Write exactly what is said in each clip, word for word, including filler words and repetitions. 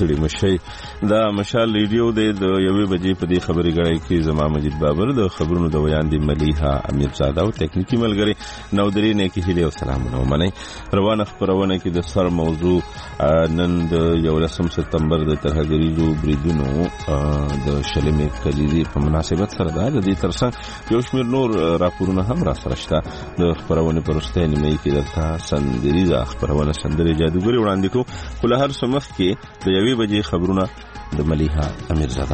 ستړي مشي. دا مشال ریډیو د یوې بجې په دې خبري غړي کې زما مجید بابر د خبرونو د ویاندې ملیحه امیرزاده او ټیکنیکی ملګری نودري نه کې هلي او سلامونه ومني. روانه خبرونه کې د سر موضوع نن د یولسم سپتمبر د ترهګریزو بریدونو د شلمې کلیزي په مناسبت سره ده. د دې ترڅنګ یو شمېر نور راپورونه هم را سره شته. د خبرونه پر وروستۍ نیمه کې درته سندریزه خبرونه سندري جادوګري وړاندې کوو. خو له هر څه مخکې د یوې بجې خبرونه د ملیحه امیرزاده.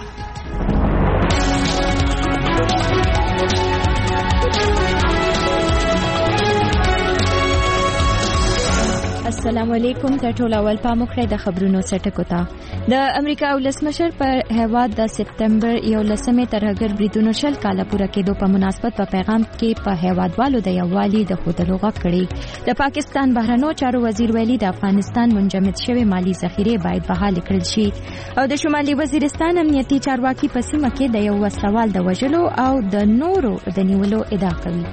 السلام علیکم. د ټولو اول پام وکړئ د خبرونو سرټکو ته. د امریکا ولسمشر پر هیواد د سپتمبر یولسمې ترهګر بریدونو شل کاله پوره کېدو په مناسبت په پیغام کې په هیوادوالو د یووالي د ښودلو غږ کړی. د پاکستان بهرنیو چارو وزیر ویلي د افغانستان منجمد شوی مالی ذخیره باید بحال کړل شي. او د شمالي وزیرستان امنیتي چارواکي په سیمه کې د یو وسلوال د وژلو او د نورو د نیولو ادعا کوي.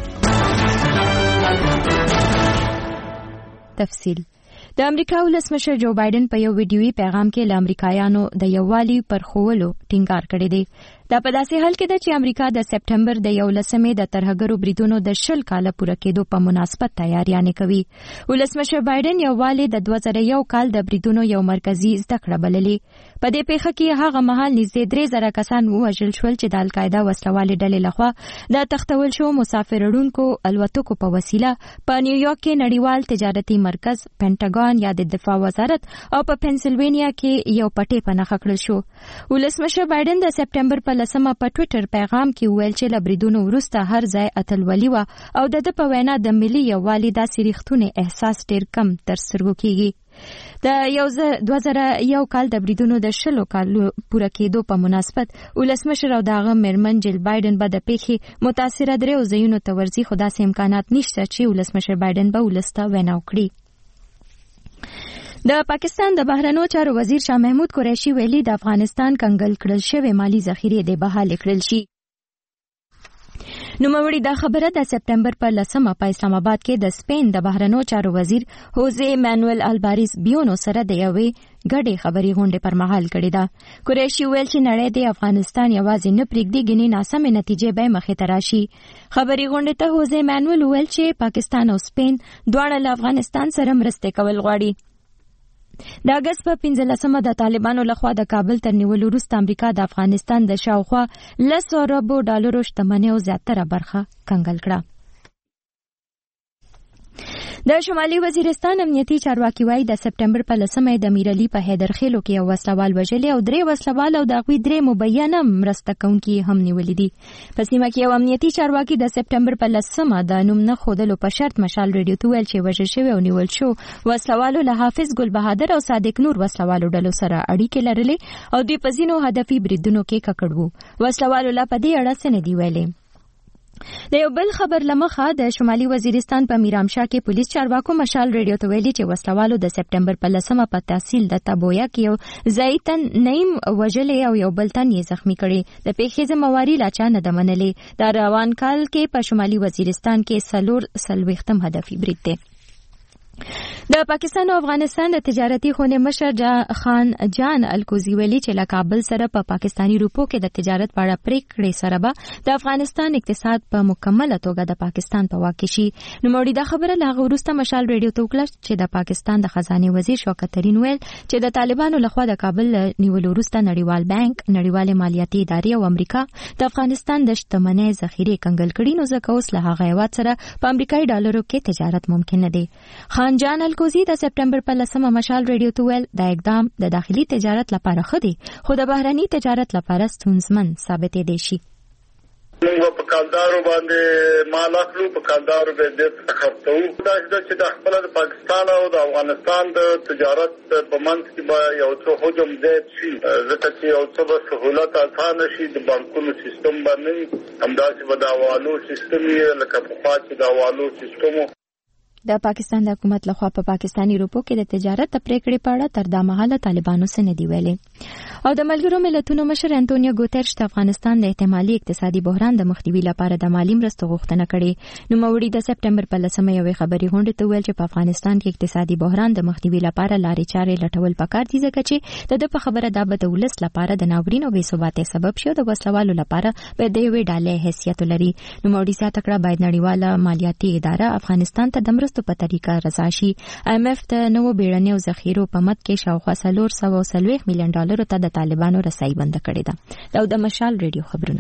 تفصیل. د امریکا ولسمشر جو بایدن په یو ویډیوي پیغام کې له امریکایانو د یووالي پر خوولو ټینګار کړی دی. دا په داسې حال کې ده چې امریکا د سپټمبر د یولسمې د ترهګرو بریدونو د شل کاله پوره کېدو په مناسبت تیاریانې کوي. ولسمشر بایدن یووالي د دوه زره یو کال د بریدونو یو مرکزي زده کړه بللې. په دې پیښه کې هغه مهال نږدې درې زره کسان ووژل شول چې د القاعده وسلوالې ډلې لخوا د تختول شو مسافر وړونکو الوتکو په وسیله په نیویارک کې نړیوال تجارتي مرکز پینټاګون یا د دفاع وزارت او په پنسلوینیا کې یو پټې په نښه کړل شو. ولسمشر بایدن د سپټمبر په لسمه په ټویټر پیغام کې ویل چې له بریدونو وروسته هر ځای اتلولي وه او د ده په وینا د ملي یووالي داسې ریښتونی احساس ډېر کم تر سترګو کېږي. د دوه زره یو کال د بریدونو د شلو کالو پوره کېدو په مناسبت ولسمشر او د هغه میرمن جیل بایدن به د پیښې متاثره دریو ځایونو ته ورځي، خو داسې امکانات نشته چې ولسمشر بایدن به ولس ته وینا وکړي. د پاکستان د بهرنیو چارو وزیر شاه محمود قریشي ویلي د افغانستان کنګل کړل شوی مالی ذخیره د بحال کړل شي. نوموړي دا خبره د سپټمبر په لسمه په اسلام آباد کې د سپین د بهرنیو چارو وزیر هوزه مانوئل الباریز بیونو سره د یوې ګډې خبري غونډې پر مهال کړې ده. قریشي ویل چې نړۍ د افغانستان یوازې نه پرېږدي، ګنې ناسمې نتیجې به مخې ته راشي. خبري غونډې ته هوزه مانوئل ویل چې پاکستان او سپین دواړه له افغانستان سره مرستې کول غواړي. د اګست په پنځلسمه د طالبانو لخوا د کابل تر نیولو وروسته امریکا د افغانستان د شاوخوا لس اربو ډالرو شتمنیو زیاتره برخه کنګل کړه. د شمالي وزیرستان امنیتي چارواکي وایي د سپټمبر په لسمه د میرعلي په حیدرخیلو کې یو وسلوال وژلی او درې وسلوال او د هغوی درې مبینه مرسته کوونکي هم نیولي دي. په سیمه کې یو امنیتي چارواکي د سپټمبر په لسمه د نوم نه ښودلو په شرط مشال ریډیو ته ویل چې وژل شوي او نیول شو وسلوالو له حافظ ګل بهادر او صادق نور وسلوالو ډلو سره اړیکې لرلې او دوی په ځینو هدفي بریدونو کې ککړ وو. وسلوالو لا په دې اړه څه نه دي ویلي. د یو بل خبر لمخه د شمالي وزیرستان په میرامشاه کې پولیس چارواکو مشال ریډیو ته ویلي چې وسلوالو د سپټمبر په لسمه په تحصیل د تبویا کې یو ځایي تن نعیم وژلی او یو بل تن یې زخمی کړی. د پیښې ذمهواري لا چا نه ده منلې. د روان کال کې په شمالي وزیرستان کې څلور څلوېښتم هدفي برید دی. د پاکستان او افغانستان د تجارتي خونې مشر خان جان الکوزي ویلي چې له کابل سره په پا پاکستاني روپو کې د تجارت په اړه پریکړې سره به د افغانستان اقتصاد په مکمله توګه د پاکستان په واک کې شي. نوموړي دا خبره له هغه وروسته مشال ریډیو ته وکړه چې د پاکستان د خزانې وزیر شوکت ترین ویل چې د طالبانو لخوا د کابل نیولو وروسته نړیوال بانک، نړیوالې مالیاتي ادارې او امریکا د افغانستان د شتمنۍ ذخیرې کنګل کړي، نو ځکه اوس له هغه هیواد سره په امریکایي ډالرو کې تجارت ممکن نه دی. خان جان الکوزي د سپټمبر په لسمه مشال ریډیو ته ویل دا اقدام د داخلي تجارت لپاره ښه دی، خو د بهرني تجارت لپاره ستونزمن ثابتېدی شي. موږ په کالدارو باندې مال اخلو، په کالدارو باندې خرڅو. دا چې د خپل د پاکستان او د افغانستان د تجارت په منځ کې به یو څه حجم زیات شي، ځکه چې یو څه به سهولت اسانه شي. د بانکونو سیستم باندې همداسې به د حوالو سیستم یې لکه پخوا چې د حوالو سیستم و. د پاکستان د حکومت لخوا په پاکستاني روپو کې د تجارت د پریکړې په اړه تر دا مهاله طالبانو څه نه دي ویلي. او د ملګرو ملتونو مشر انټونیو ګوتریش د افغانستان د احتمالي اقتصادي بحران د مخنیوي لپاره د مالی مرستو غوښتنه کړې. نو موري د سپټمبر په لسمه یوې خبري غونډې ته ویل چې په افغانستان کې اقتصادي بحران د مخنیوي لپاره لارې چارې لټول پکار دي ځکه چې د په خبره د بد ولس لپاره د ناورین او بې ثباتۍ سبب شي او د وسلوالو لپاره به د یوې ډالۍ حیثیت لري. نو موري زیاته کړه باید نړیواله مالیاتي اداره افغانستان ته د مرستو په طریقه رضا شي. ایم اف د نوو بیړنیو ذخیرو په مد کې شاوخوا څلور سوه څلوېښت میلیون ډالرو ته د طالبانو رسایي بند کړې ده. او د مشال ریډیو خبرونه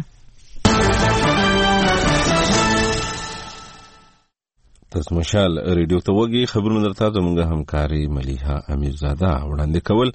تاسو مشال ریډیو ته وګي خبرونه درته زموږه همکاري ملیحه امیرزاده وړاندې کول.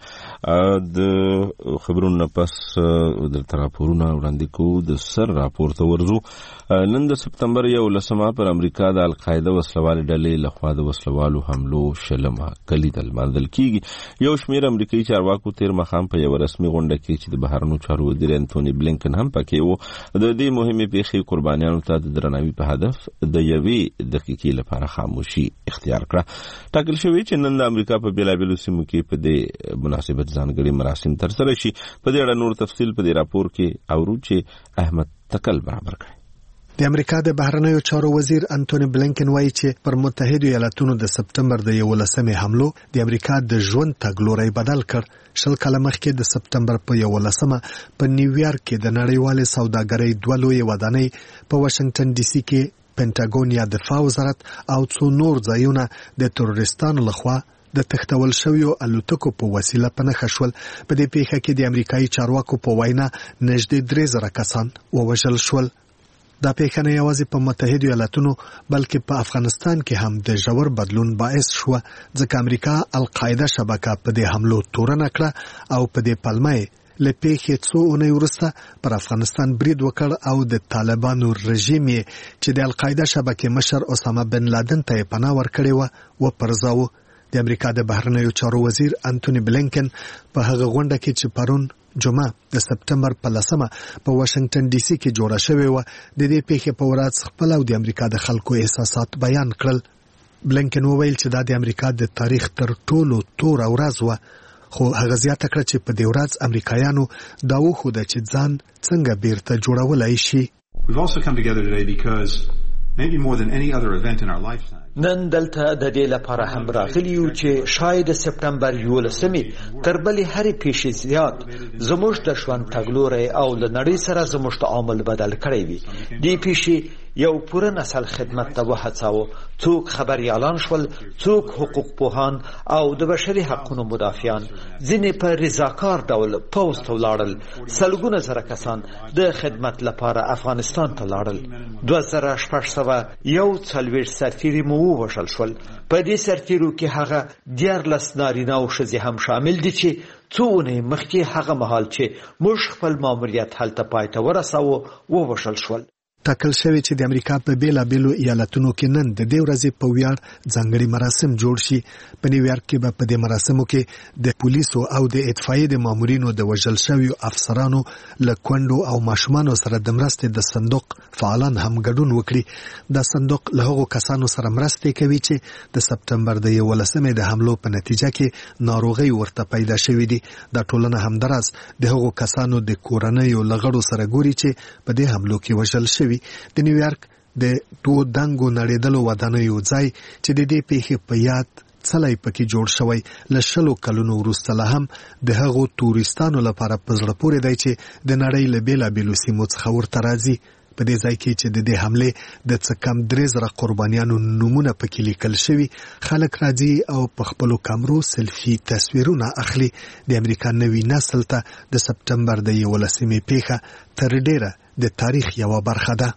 د خبرونو پس درته راپورونه وړاندې کوو. د سر راپور ته ورځو. نن د سپتمبر یولسمه پر امریکا د القاعده وسلوال ډلې لخوا د وسلوالو حملو شلمه کلي ته لمانځل کیږي. یو شمېر امریکایي چارواکو تیر مخام په یو رسمي غونډه کې چې د بهرنیو چارو وزیر انټونی بلینکن هم پکې و د دې مهمې پیښې قربانیانو ته د درناوي په هدف د یوې دقیقې لپاره خاموشي اختیار کړه. ټاکل شوی چې نن د امریکا په بیلابیلو سیمو کې په دې مناسبت ځانګړي مراسم ترسره شي. په دې اړه نور تفصیل په دې راپور کې اورو چې احمد تکل برابر کړي. د امریکا د بهرنیو چارو وزیر انټونی بلینکن وایي چې پر متحده ایالاتونو د سپتمبر د یولسمې حملو د امریکا د ژوند تګلوري بدل کړ. شل کاله مخکې د سپتمبر په یولسمه په نیویارک کې د نړیوال سوداګرۍ دوه لوی ودانۍ په واشنگټن ډي سي کې پینټاګون یا دفاع وزارت او څو نور ځایونه د تروریستانو لخوا د تختول شویو الوتکو په وسیله په نښه شول. په دې پیښه کې د امریکایي چارواکو په وینا نږدې درې زره کسان ووژل شول. دا پیښه نه یوازې په متحده ایالاتونو بلکې په افغانستان کې هم د ژور بدلون باعث شو ځکه امریکا القاعده شبکه په دې حملو تورنه کړه او په دې پلمه له پیښې څو اونۍ وروسته پر افغانستان برید وکړ او د طالبانو رژیم چې د القاعده شبکې مشر اسامه بن لادن ته پناه ورکړې و و پرځاو. د امریکا د بهرنیو چارو وزیر انټونی بلینکن په هغه غونډه کې چې پرون جمعه د سپتمبر په لسمه په واشنگټن ډي سي کې جوړه شوې و د دې پیښې په ورځ خپل او د امریکا د خلکو احساسات بیان کړل. بلینکن وویل چې دا د امریکا د تاریخ تر ټولو تور ورځ و خو هغه زیاته کړه چې په دې ورځ امریکایانو دا وښوده چې ځان څنګه بیرته جوړولای شي. We've also come together today because maybe more than any other event in our lifetime نن دلته د دې لپاره هم راغلی یو چې شاید سپتمبر یولسمې تر بلې هرې پیښې زیات زموږ د ژوند تګلوري او له نړۍ سره زموږ تعامل بدل کړی وي. دې پیښې یو پوره نسل خدمت ته وهڅاوه. څوک خبریالان شول، څوک حقوق پوهان او د بشري حقوقو مدافعان، ځینې په رضاکار ډول پوځ ته ولاړل، سلګونه زره کسان د خدمت لپاره افغانستان ته لاړل. دوه زره شپږ سوه یو څلوېښت سرتیري مو ووژل شول. په دې سرتیرو کې هغه دیارلس نارینه او ښځې هم شامل دي چې څو اونۍ مخکې هغه مهال چې موږ خپل ماموریت هلته پای ته ورساوه ووژل شول. ټاکل شوی چې د امریکا په بیلابیلو ایالتونو کې نن د دې ورځې په ویاړ ځانګړي مراسم جوړ شي. په نیویارک کې به په دې مراسمو کې د پولیسو او د اطفائیې د مامورینو د وژل شویو افسرانو له کونډو او ماشومانو سره د مرستې د صندوق فعالان هم ګډون وکړي. دا صندوق له هغو کسانو سره مرستې کوي چې د سپتمبر د یولسمې د حملو په نتیجه کې ناروغي ورته پیدا شوې دي. دا ټولنه همداراز د هغو کسانو د کورنیو له غړو سره ګوري چې په دې حملو کې وژل شوي. د نیویارک د دوه دنګو نړیدلو ودانیو ځای چې د دې پیښې په یاد څلی پکې جوړ شوی له شلو کلونو وروسته لا هم د هغو تورستانو لپاره په زړه پورې دی چې د نړۍ له بیلابیلو سیمو څخه ورته راځي. په دې ځای کې چې د دې حملې د څه کم درې زره قربانیانو نومونه پکې لیکل شوي، خلک راځي او په خپلو کامرو سلفي تصویرونه اخلي. د امریکا نوي نسل ته د سپتمبر د یولسمې پیښه تر ډیره د تاریخ یوه برخه ده.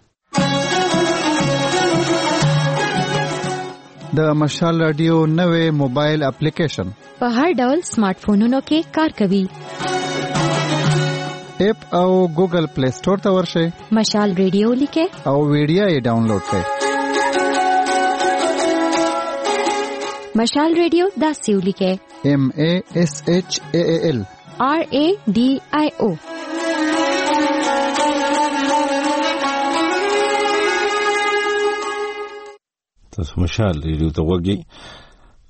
د مشال رادیو نوې موبایل اپلیکیشن په هر ډول سمارټ فونونو کې کار کوي. اپ او ګوګل پلی سٹور ته ورشئ، مشال ریډیو لیکئ او ویډیو یې ډاونلوډ کړئ. مشال ریډیو داسې ولیکئ، ایم ا اس ایچ ا ال آر ا ډي آی او. تاسو مشال ریډیو ته وګورئ.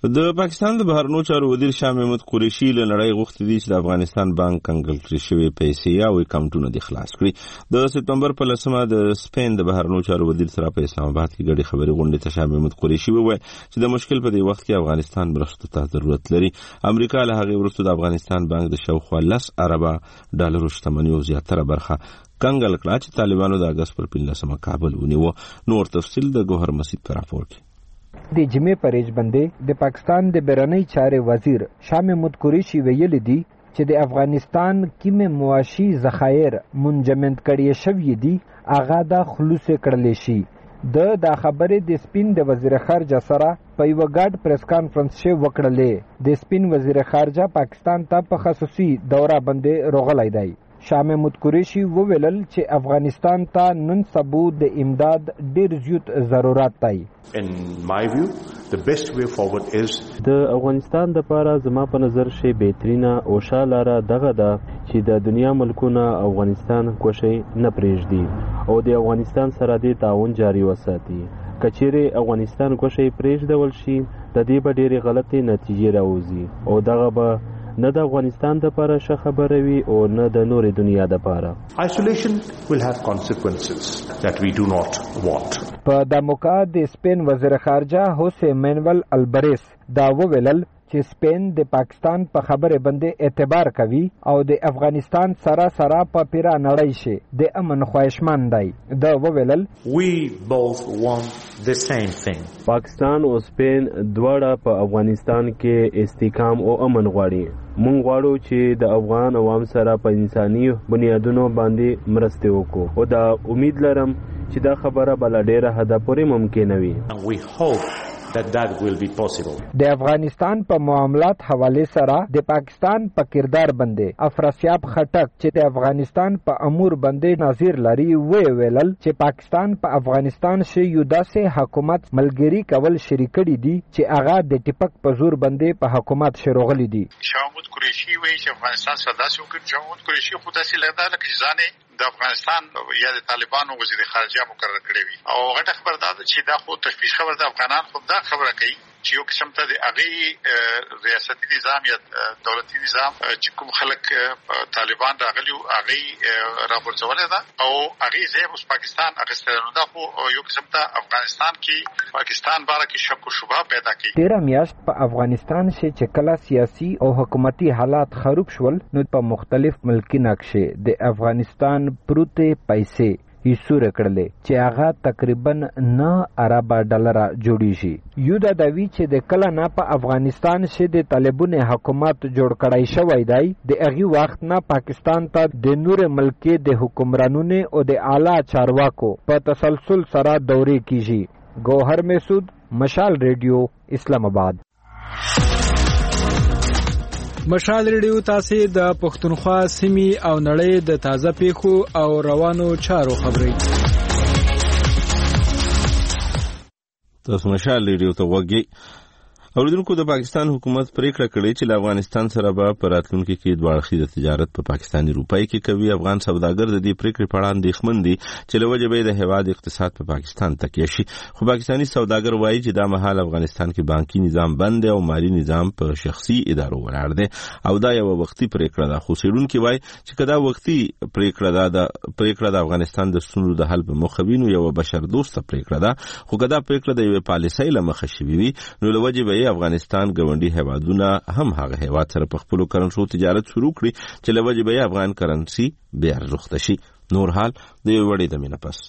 د پاکستان د بهرنیو چارو وزیر شاه محمود قریشي له نړۍ غوښتي دي چې د افغانستان بانک کنګل کړي شوی پیسې او اکاونټونه د خلاص کړي. د سپتمبر په لسمه د سپین د بهرنیو چارو وزیر سره په اسلام آباد کې ګډي خبري غونډه ته شاه محمود قریشي وویل چې د مشکل په دې وخت کې افغانستان مرستو ته ضرورت لري. امریکا له هغه وروسته د افغانستان بانک د شاوخوا لس اربه ډالرو شتمنیو زیاتره برخه کنګل کړه چې طالبانو د اگست پر پنځلسمه کابل ونیو. نور تفصیل د ګوهر مسعود په راپور کې. د جمعې پریج باندې د پاکستان د بیرونی چارې وزیر شاه محمود قریشي ویلي دي چې د افغانستان کیمه مواشي ذخایر منجمد کړي شوی دي هغه د خلوص کړل شي. د د خبرې د سپین د وزیر خارجه سره په یو ګډ پریس کانفرنس شې وکړلې. د سپین وزیر خارجه پاکستان ته په خصوصي دوره باندې روغلای دی. شاه محمود قریشي وویل چې افغانستان ته نن سبا د امداد ډیر زیات ضرورت دی. In my view, the best way forward is د افغانستان د لپاره زما په نظر شي بهترینه او شالاره دغه ده چې د دنیا ملکونه افغانستان کوشي نه پرېږدي او د افغانستان سره د تعاون جاري وساتي. کچېره افغانستان کوشي پرېږدول شي د دې به ډېرې غلطې نتیجې راوځي او دغه به نه د افغانستان د لپاره ښه خبره وي او نه د نورې دنیا د لپاره. Isolation will have consequences that we do not want. په د موقع د سپین وزیر خارجه هوسے مینول البریس دا وویل چې سپین د پاکستان په خبره باندې اعتبار کوي او د افغانستان سره سره په پیرا نړۍ شي د امن خواهشمند دی. دا وویل we both want the same thing. پاکستان او سپین دواړه په افغانستان کې استحکام او امن غواړي. مونږ غواړو چې د افغان عوام سره په انساني بنیادونو باندې مرسته وکړو او دا امید لرم چې دا خبره بل ډیره حد پورې ممکن وي. We hope that that will be possible. د افغانستان په معاملات حواله سره د پاکستان په کردار باندې افراسیاب خټک چې د افغانستان په امور باندې نظیر لري وی ویلل چې پاکستان په افغانستان شي یو داسې حکومت ملګری کول شریکړي دي چې هغه د ټیپک په زور باندې په حکومت شروغلي دي. شاه محمود قریشي وی چې افغانستان سره داسې وکړي. شاه محمود قریشي خو داسې لګدا لکه ځانې د افغانستان یا د طالبانو وزیر خارجه مقرر کړی وي او غټه خبر ده چې دا خو تشویش خبر ده. افغانان خو دا خبره کوي چې یو قسم ته د هغه ریاستي نظام یا دولتي نظام چې کوم خلک طالبان راغلي هغه راپورځولې ده او هغه ځای اوس پاکستان اخیستل ده. خو یو قسم ته افغانستان کې پاکستان باره کې شک او شبهه پیدا کوي. تیره میاشت په افغانستان کې چې کله سیاسي او حکومتي حالات خراب شول نو په مختلف ملکی نقشې د افغانستان پروته پیسې یسور کړلې چې هغه تقریبا نه ارب ډالر جوړی شي. یو د دوی چې د کله نه په افغانستان کې د طالبانو حکومت جوړ کړای شوی دی د هغه وخت نه پاکستان ته د نور ملکی د حکمرانونو او د اعلی چارواکو په تسلسل سره دورې کیږي. ګوهر مسعود، مشال ریډیو، اسلام آباد. مشال ریډیو تاسو د پښتونخوا سیمې او نړۍ د تازه پیښو او روانو چارو خبري. تاسو مشال ریډیو ته وګورئ. اوریدونکو د پاکستان حکومت پریکړه کړې چې له افغانستان سره به په راتلونکي کې دوه اړخیزه تجارت په پاکستاني روپۍ کې کوي. افغان سوداګر د دې پریکړې په اړه اندېښمن دي چې له وجې به د هیواد اقتصاد په پاکستان تکیه شي. خو پاکستاني سوداګر وایي چې دا مهال افغانستان کې بانکي نظام بند دی او مالی نظام په شخصي ادارو ولاړ دی او دا یو وختي پریکړه ده. خو څېړونکي وایي چې کدا وختي پریکړه ده د پریکړه د افغانستان د ستونزو د حل په موخه وي نو یو بشر دوسته پریکړه ده. خو کدا پریکړه د یوې پالیسۍ له مخې شوې وي نو له وجې به افغانستان ګاونډي هیوادونه هم هغه هیواد سره په خپلو کرنسو تجارت شروع کړي چې له وجې به افغان کرنسي بې ارزښته شي. نور حال د یوې وړې دمې نه پس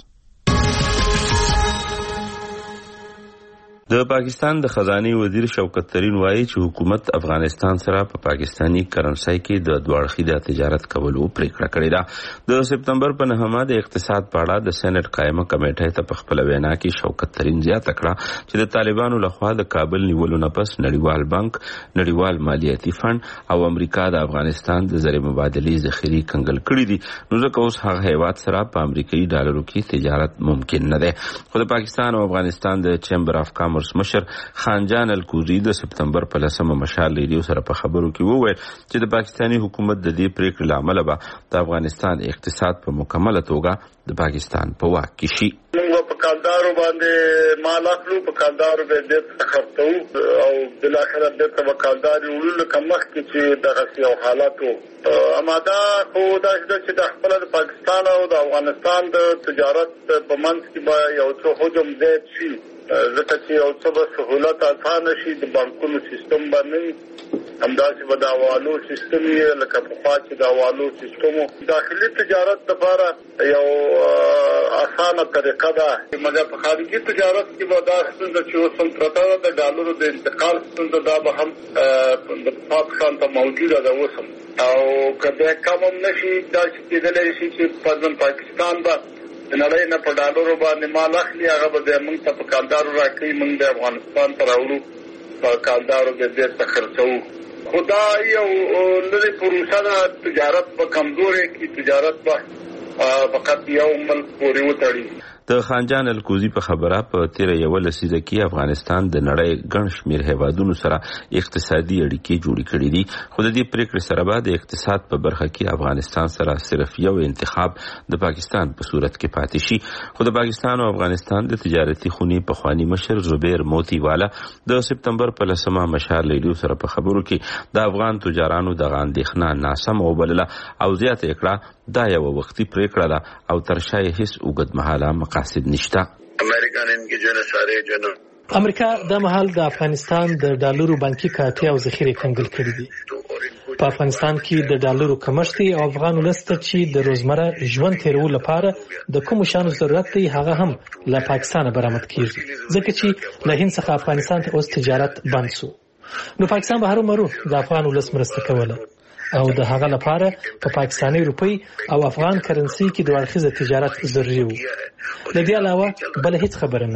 د پاکستان د خزانه وزیر شوکت ترین وایي چې حکومت افغانستان سره په پا پاکستانی کرنسي کې د دوه اړخیزه تجارت کولو پریکړه کړې ده. د سپتمبر په نهمه د اقتصاد په اړه د سېنات قائمه کمیټې ته په خپل وینا کې شوکت ترین زیاته کړه چې د طالبانو لخوا د کابل نیولو نه پس نړیوال بانک، نړیوال مالیاتي فند او امریکا د افغانستان د زر مبادلې ذخیرې کنګل کړې دي نو ځکه اوس هغه هیواد سره په امریکایي ډالرو کې تجارت ممکن نه ده. خو د پاکستان او افغانستان د چیمبر اف کامرس مشر خانجان الکوزی د سپتمبر په لسمه مشال ریډیو سره په خبرو کې وویل چې د پاکستاني حکومت د دې پریکړې لامل به د افغانستان اقتصاد په مکمله توګه د پاکستان په واک کې شي. موږ په کالدارو باندې مال اخلو، په کالدارو به د خرڅو او بل اخر د کالداري ولول کمخ کې چې دغه یو حالاتو اماده خو دا چې د خپل د پاکستان او د افغانستان د تجارت په منځ کې به یو څه حجم زیات شي، ځکه چې یو څه به سهولت اسانه شي، د بانکونو سیستم باندې همداسې به د حوالو سیستم یې لکه پخوا چې د حوالو سیستمو داخلي تجارت لپاره یو اسانه طریقه ده، مګر په خارجي تجارت کې به دا ستونزه چې اوس هم پرته ده د ډالرو د انتقال ستونزه دا به هم د پاکستان ته موجوده ده اوس هم، او که بیا کم هم نشي دا چې کېدلی شي چې پاکستان به د نړۍ نه په ډالرو باندې مال اخلي، هغه به بیا موږ ته په کالدارو راکوي، موږ د افغانستان ته راوړو په کالدارو به بیرته خرڅوو. خو دا یو لرې پروسه ده، تجارت به کمزورې کړي، تجارت به فقط یو ملک پورې وتړي. د خانجان الکوزی په خبره په تیر یو لسیزه کې افغانستان د نړۍ ګڼ شمېر هیوادونو سره اقتصادي اړیکې جوړې کړې دي، خو د دې پریکړې سره به د اقتصاد په برخه کې افغانستان سره صرف یو انتخاب د پاکستان په صورت کې پاتې شي. خو د پاکستان او افغانستان د تجارتي خونې پخوانی مشر زبیر موتی والا د سپتمبر په لسمه مشال ریډیو سره په خبرو کې د افغان تجارانو دغه اندېښنه ناسم وبلله او زیاته کړه دا یو وختي پریکړه ده او تر شا یې هیڅ اوږدمهاله مقاصد نشته. امریکا د مهال د افغانستان د ډالرو بانکي کاټي او ذخیره کنګل کړې دي. په افغانستان کې د ډالرو کمښت او افغان ولسته چې د روزمره ژوند تیرولو لپاره د کوم شانو ضرورت دی هغه هم له پاکستان برآمد کیږي، ځکه چې له هند څخه افغانستان ته اوس تجارت بند شو. نو پاکستان به هرومرو د افغان ولس مرسته کوله او د هغه لپاره په پا پاکستاني روپی او افغان کرنسي کې د اړخیزه تجارت ضروري وو. د دې علاوه بل هیڅ خبره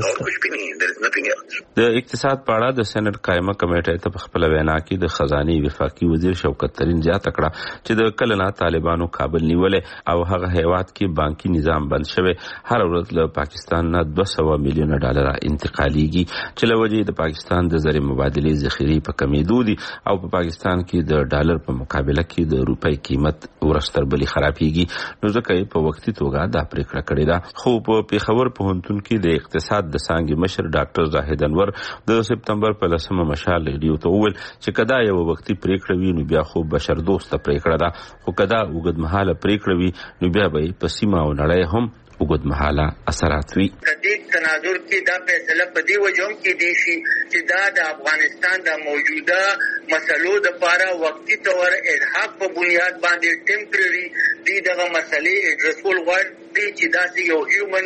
نشته. د اقتصاد په اړه د سېنات قائمه کمیټې ته په خپل وینا کې د خزاني وفاقي وزیر شوکت ترین زیاته کړه چې د کلنا طالبانو کابل نیولې او هغه هیواد کې بانکي نظام بند شوی، هر ورځ له پاکستان نه دوه سوه میلیونه ډالر انتقالیږي چې له وجې د پاکستان د زر مبادلې ذخیرې په کمیدو دي او په پاکستان کې د ډالر په مقابله کې د روپۍ قیمت ورستر بلی خرابېږي. نو ځکه یې په وختي توګه دا پریکړه کړې ده. خو په پیښور پوهنتون کې د اقتصاد د څانګې مشر ډاکټر زاهد انور د سپتمبر په لسمه مشال ریډیو ته وویل چې کدا یو وختي پریکړه وي نو بیا خو بشر دوسته پریکړه ده، خو کدا اوږدمهاله پریکړه وي نو بیا به په سیمه او نړۍ هم اوږدمهاله اثرات وي. کدی تناظر کې دا فیصله په دی وجوم کې دی شي چې دا د افغانستان د موجوده مسلو د لپاره وقتی تور الحاق په بنیاد باندې ټیمپرری دی دغه مسلې اډرسول غواړي چې دا یو هیومن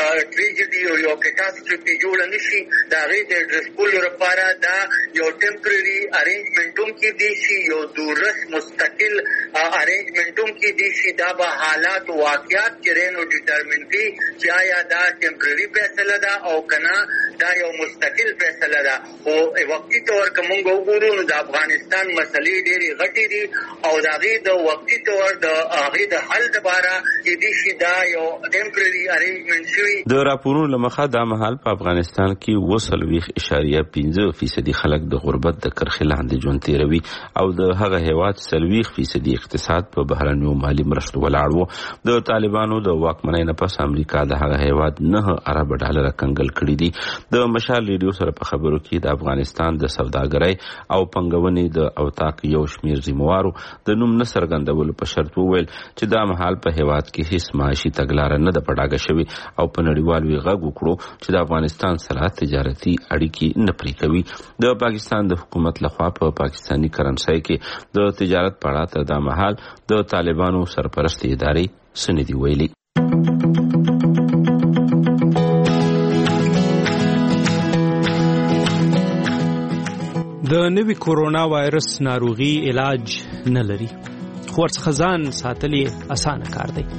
ټریجډي او یو کټاستروفي جوړ نشي، دا غي د اډرسول لپاره دا یو ټیمپرری ارینجمنټوم کې دی شي، یو دورس مستقل ارینجمنټوم کې دی شي. دا به حالات او واقعیات کې رینو ډیټرمن کی چې آیا دا ټیمپرری فیصله ده او کنه دا یو مستقل فیصله ده. او وقتی تور کومه وګورو نو د افغانستان مسلې ډېری غټې دي او دا غي د وقتی تور د هغه د حل لپاره چې دی شي دا یو ټیمپرری ارینجمنټ شوی. د راپورونو لمخه د مهال په افغانستان کې وسلويخ اشاریه پنځه فیصدي خلک د غربت د کرښې لاندې ژوند تیروي او د هغه هیواد سلويخ فیصدي اقتصاد په بهرنیو مالی مرستو ولاړ وو. د طالبانو د واکمنۍ نه پس امریکا د هغه هیواد نه ارب ډالر کنګل کړی دي. د مشال ریډیو سره په خبرو کې د افغانستان د سوداګرۍ او پنګونې د اوتاق یو شمیر ذمہوارو د نوم نه څرګندولو په شرط وویل چې دا مهال په هیواد کې هیڅ معاشي تګلاره نه د پډاګه شوی او په نړیوال وی غږ وکړو چې د افغانستان سره تجارتي اړیکې نه پرې کوي. د پاکستان د حکومت لخوا په پاکستانی کرنسي کې د تجارت په اړه د مهال د طالبانو سرپرست ادارې سندي ویلي. د نوي کورونا وایرس ناروغي علاج نه لري، خو ورڅخه ځان ساتل یې اسانه کار دی.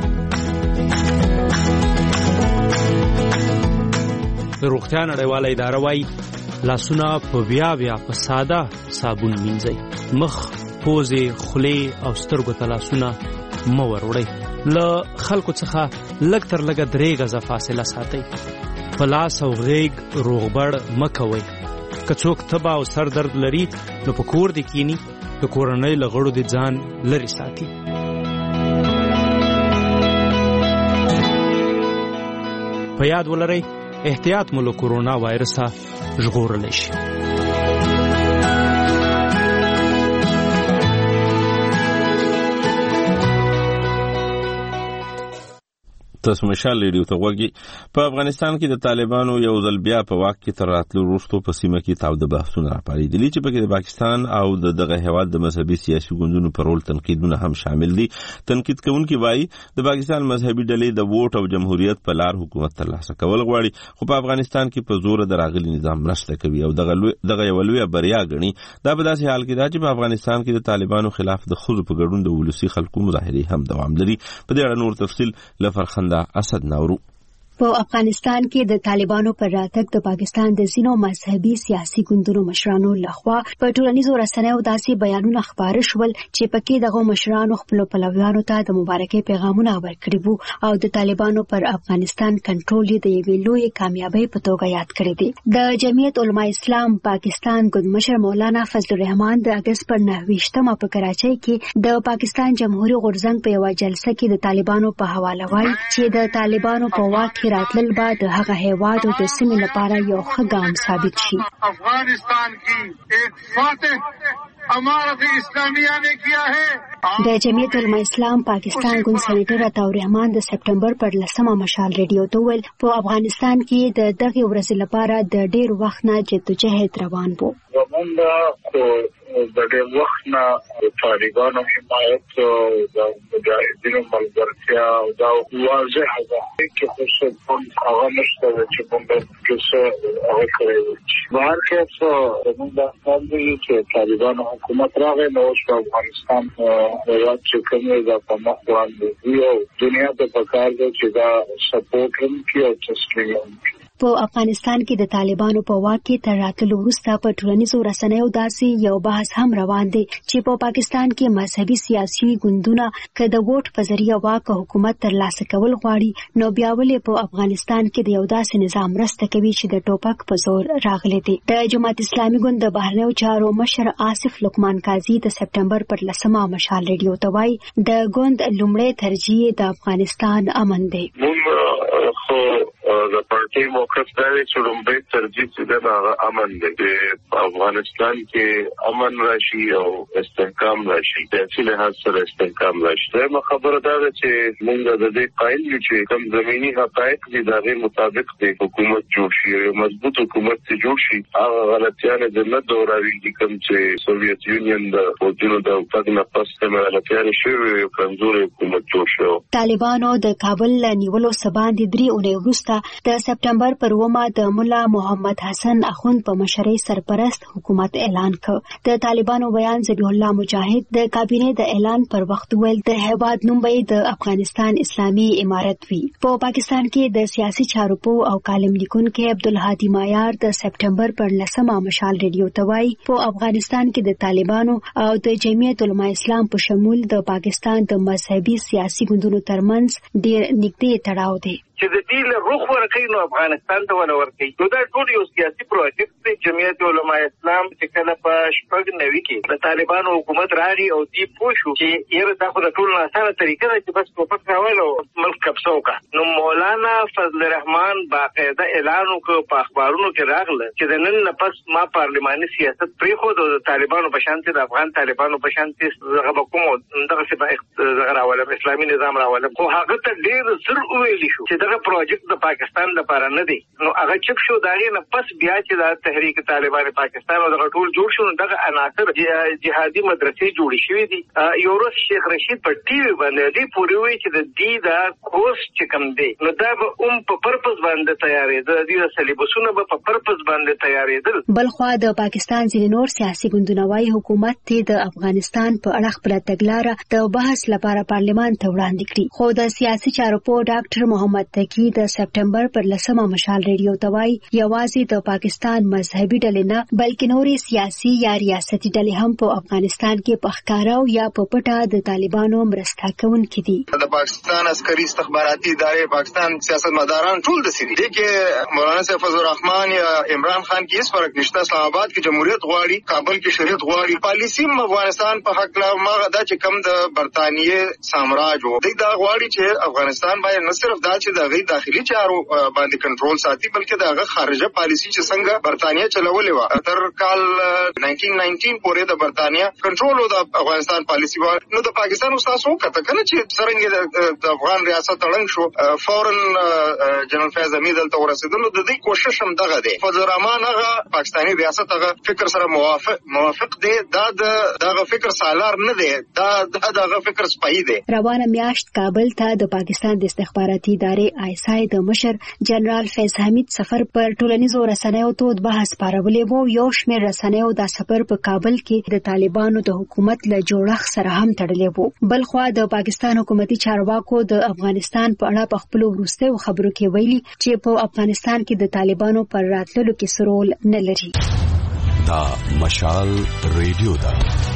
د روغتیا نړیواله اداره وايي لاسونه په بیا بیا په ساده صابون مینځئ، مخ، پوزې، خولې او سترګو ته لاسونه مه وروړئ. له خلکو څخه لږ تر لږه درې غزه فاصله ساتئ. په لاس او غېږ روغبړ مکوئ. که څوک تبه او سر درد لري نو په کور دې کینی، د کورنۍ له غړو دې ځان لرې ساتي. په یاد ولرئ احتیاط مو له کورونا وایرسه ژغورلی شي. تاسو مشال ریډیو ته وګورئ. په افغانستان کې د طالبانو یو ځل بیا په واک کې تر راتلو وروسته په سیمه کې تاوده بحثونه راپارېدلي چې پکې د پاکستان او د دغه هیواد د مذهبي سیاسي ګوندونو پر رول تنقیدونه هم شامل دي. تنقید کوونکي وایي د پاکستان مذهبي ډلې د ووټ او جمهوریت په لار حکومت ترلاسه کول غواړي، خو په افغانستان کې په زور د راغلي نظام مرسته کوي او دغه دغه یو لویه بریا ګڼي. دا په داسې حال کې ده چې په افغانستان کې د طالبانو خلاف د ښځو په ګډون د ولسي خلکو مظاهرې هم دوام لري. په دې اړه نور تفصیل له فرخنده اسد نورو. په افغانستان کې د طالبانو پر راتګ د پاکستان د ځینو مذهبي سیاسي ګوندونو مشرانو لخوا په ټولنیزو رسنیو داسې بیانونه خپاره شول چې پکې دغه مشرانو خپل پلویانو ته د مبارکۍ پیغامونه ورکړي وو او د طالبانو پر افغانستان کنټرول د یوې لویې کامیابۍ په توګه یاد کړی دی. د جمعیت علماء اسلام پاکستان ګوند مشر مولانا فضل الرحمن د اگست پر نهویشتمه په کراچۍ کې د پاکستان جمهوریت غورځنګ په یو جلسه کې د طالبانو په حواله وایي چې د طالبانو په واک راتلل بعد هغه هیواد او د سیمې لپاره یو ښه ګام ثابت شي. افغانستان کی ایک فاتح امارت اسلامیہ نے کیا ہے. د جمعیت علماء اسلام پاکستان ګوند سېنیټر عطا الرحمن د سپټمبر پر لسمه مشال ریډیو ته ویل په افغانستان کې د دغه ورځې لپاره د ډېر وخت نه جدوجهد روان وو. ومنډه د ډېر وخت نه د طالبانو حمایت او د مجاهدینو ملګرتیا او دا واضح ده چې خصوصا هغه نشته چې موږ کیسه هغه کړی. بهر کې څه موږ باندې چې طالبانو حکومت راغی نو په افغانستان هیواد چې کومه دا په مخ باندې یو دنیا ته پکار دی چې دا سپورټ هم کوي او تسلیم هم کوي. په افغانستان کې د طالبانو په واک کې تر راتلو وروسته په ټولنیزو رسنیو داسې یو بحث هم روان دی چې په پاکستان کې مذهبي سیاسي ګوندونه که د ووټ په ذریعه واک حکومت ترلاسه کول غواړي نو بیا ولې په افغانستان کې د یو داسې نظام مرسته کوي چې د ټوپک په زور راغلی دی. د جماعت اسلامي ګوند د بهرنیو چارو مشر آصف لقمان قاضي د سپټمبر پر لسمه مشال ریډیو ته وایي د ګوند لومړی ترجیح د افغانستان امن دی. د پارټي موقف دا دی چې لومړی ترجیح چې دا هغه امن دی چې افغانستان کې امن راشي او استحکام راشي، سیاسي لحاظ سره استحکام راشي. دا خبره ده چې موږ د دې قایل یو چې کوم زمینی حقایق دي د هغې مطابق د حکومت جوړ شي، یو مضبوط حکومت چې جوړ شي. هغه غلطیانې د نه دوراویږي کوم چې سوویت یونین د فوجونو د تګ نه پس کومې غلطیانې شوې یو کمزوری حکومت جوړ شو. طالبانو د کابل له نیولو څخه باندې درې اونۍ وروسته د سپټمبر پر اوومه د مولا محمد حسن اخوند په مشرۍ سرپرست حکومت اعلان کړ. د طالبانو بیان ذبیح الله مجاهد د کابینې د اعلان پر وخت ویل د هیواد نوم به د افغانستان اسلامي امارت وي. په پاکستان کې د سیاسي چارو پوه او کالم لیکونکي عبدالهادي مایار د سپټمبر پر لسمه مشال ریډیو ته وایي په افغانستان کې د طالبانو او د جمعیت علماء اسلام په شمول د پاکستان د مذهبي سیاسي ګوندونو ترمنځ ډېر نږدې تړاو دی. چې د دې له روخ ورکوي نو افغانستان ته ونه ورکوي. نو دا ټول یو سیاسي پروجیکټ دی. جمعیت علماء اسلام چې کله په شپږ نوي کې د طالبانو حکومت راغی او دی پوه شو چې یره دا خو د ټولو اسانه طریقه ده چې بس ټوپک راول او ملک قبضه وکړه. نو مولانا فضل الرحمن باقاعده اعلان وکړ په اخبارونو کې راغله چې د نن نه پس ما پارلماني سیاست پرېښود او د طالبانو په شان د افغان طالبانو په شان دغه به کوم دغه څه راولم اسلامي نظام راولم. خو هغه ته ډېر زر وویلی شو چې دغه پروجیکټ د پاکستان لپاره نه دی. نو هغه چپ شو داغه نه پس بیا چې د تحریک طالبان پاکستان او دغه ټول جوړ شو دغه عناصر جهادي مدرسې جوړې شوې دي. یو ورځ شیخ رشید په ټي وي باندې دی پوری وی چې د دې دا کورس چې کوم دی نو دا به هم په پرپس باندې تیارې د دې سلیبسونه به په پرپس باندې تیارېدل. بلخوا د پاکستان ځینې نور سیاسي ګوندونه وايي حکومت ته د افغانستان په اړه خپل تګلارې د بحث لپاره پارلمان ته وړاندې کړي. خو د سیاسي چارو په ډاکټر محمد تقی استخباراتي د سپټمبر پر لسمه مشال ریډیو توای یوازې د پاکستان مذهبي ډلې نه بلکې نورې سیاسي یا ریاستي ډلې هم په افغانستان کې په ښکارا او یا په پټه د طالبانو مرسته کوونکي دي. د پاکستان عسکري استخباراتي ادارې پاکستان سیاستمداران ټول د سړي دي کې مولانا سیف الرحمن یا عمران خان کې هیڅ فرق نشته. اسلام آباد کې جمهوریت غواړي، کابل کې شریعت غواړي. پالیسی افغانستان په حق لا ماغه دا چې کم د برتانیې سامراج وو دی دا غواړي چې افغانستان باندې نه صرف دا چې د غي داخلي چارو باندې کنټرول ساتي بلکې دغه خارجه پالیسی چې څنګه برتانیې چلولې و تر کال نایزدین نایزدین پورې د برتانیا کنټرول او د افغانستان پالیسی و نو د پاکستان استاسو کته کنه چې څنګه د افغان ریاست تړنګ شو فورن جنرال فیض حمید ته ورسېدل. د دې کوشش هم دغه دی. فضل الرحمن هغه پاکستاني ریاست هغه فکر سره موافق موافق دی. دا دغه فکر سالار نه دی، دا دغه فکر سپای دی. روانه میاشت کابل ته د پاکستان د استخباراتي ادارې آی اس آی د مشر جنرال فیض حمید سفر پر ټولنیزو رسنیو تود بحث پارولې وو. یو شمېر رسنیو دا سفر په کابل کې د طالبانو د حکومت له جوړښت سره هم تړلې وو. بل خو د پاکستان حکومتي چارواکو د افغانستان په اړه په خپل وروستیو خبرو کې ویلي چې په افغانستان کې د طالبانو پر راتللو کې سرول نه لري. دا مشال ریډیو دا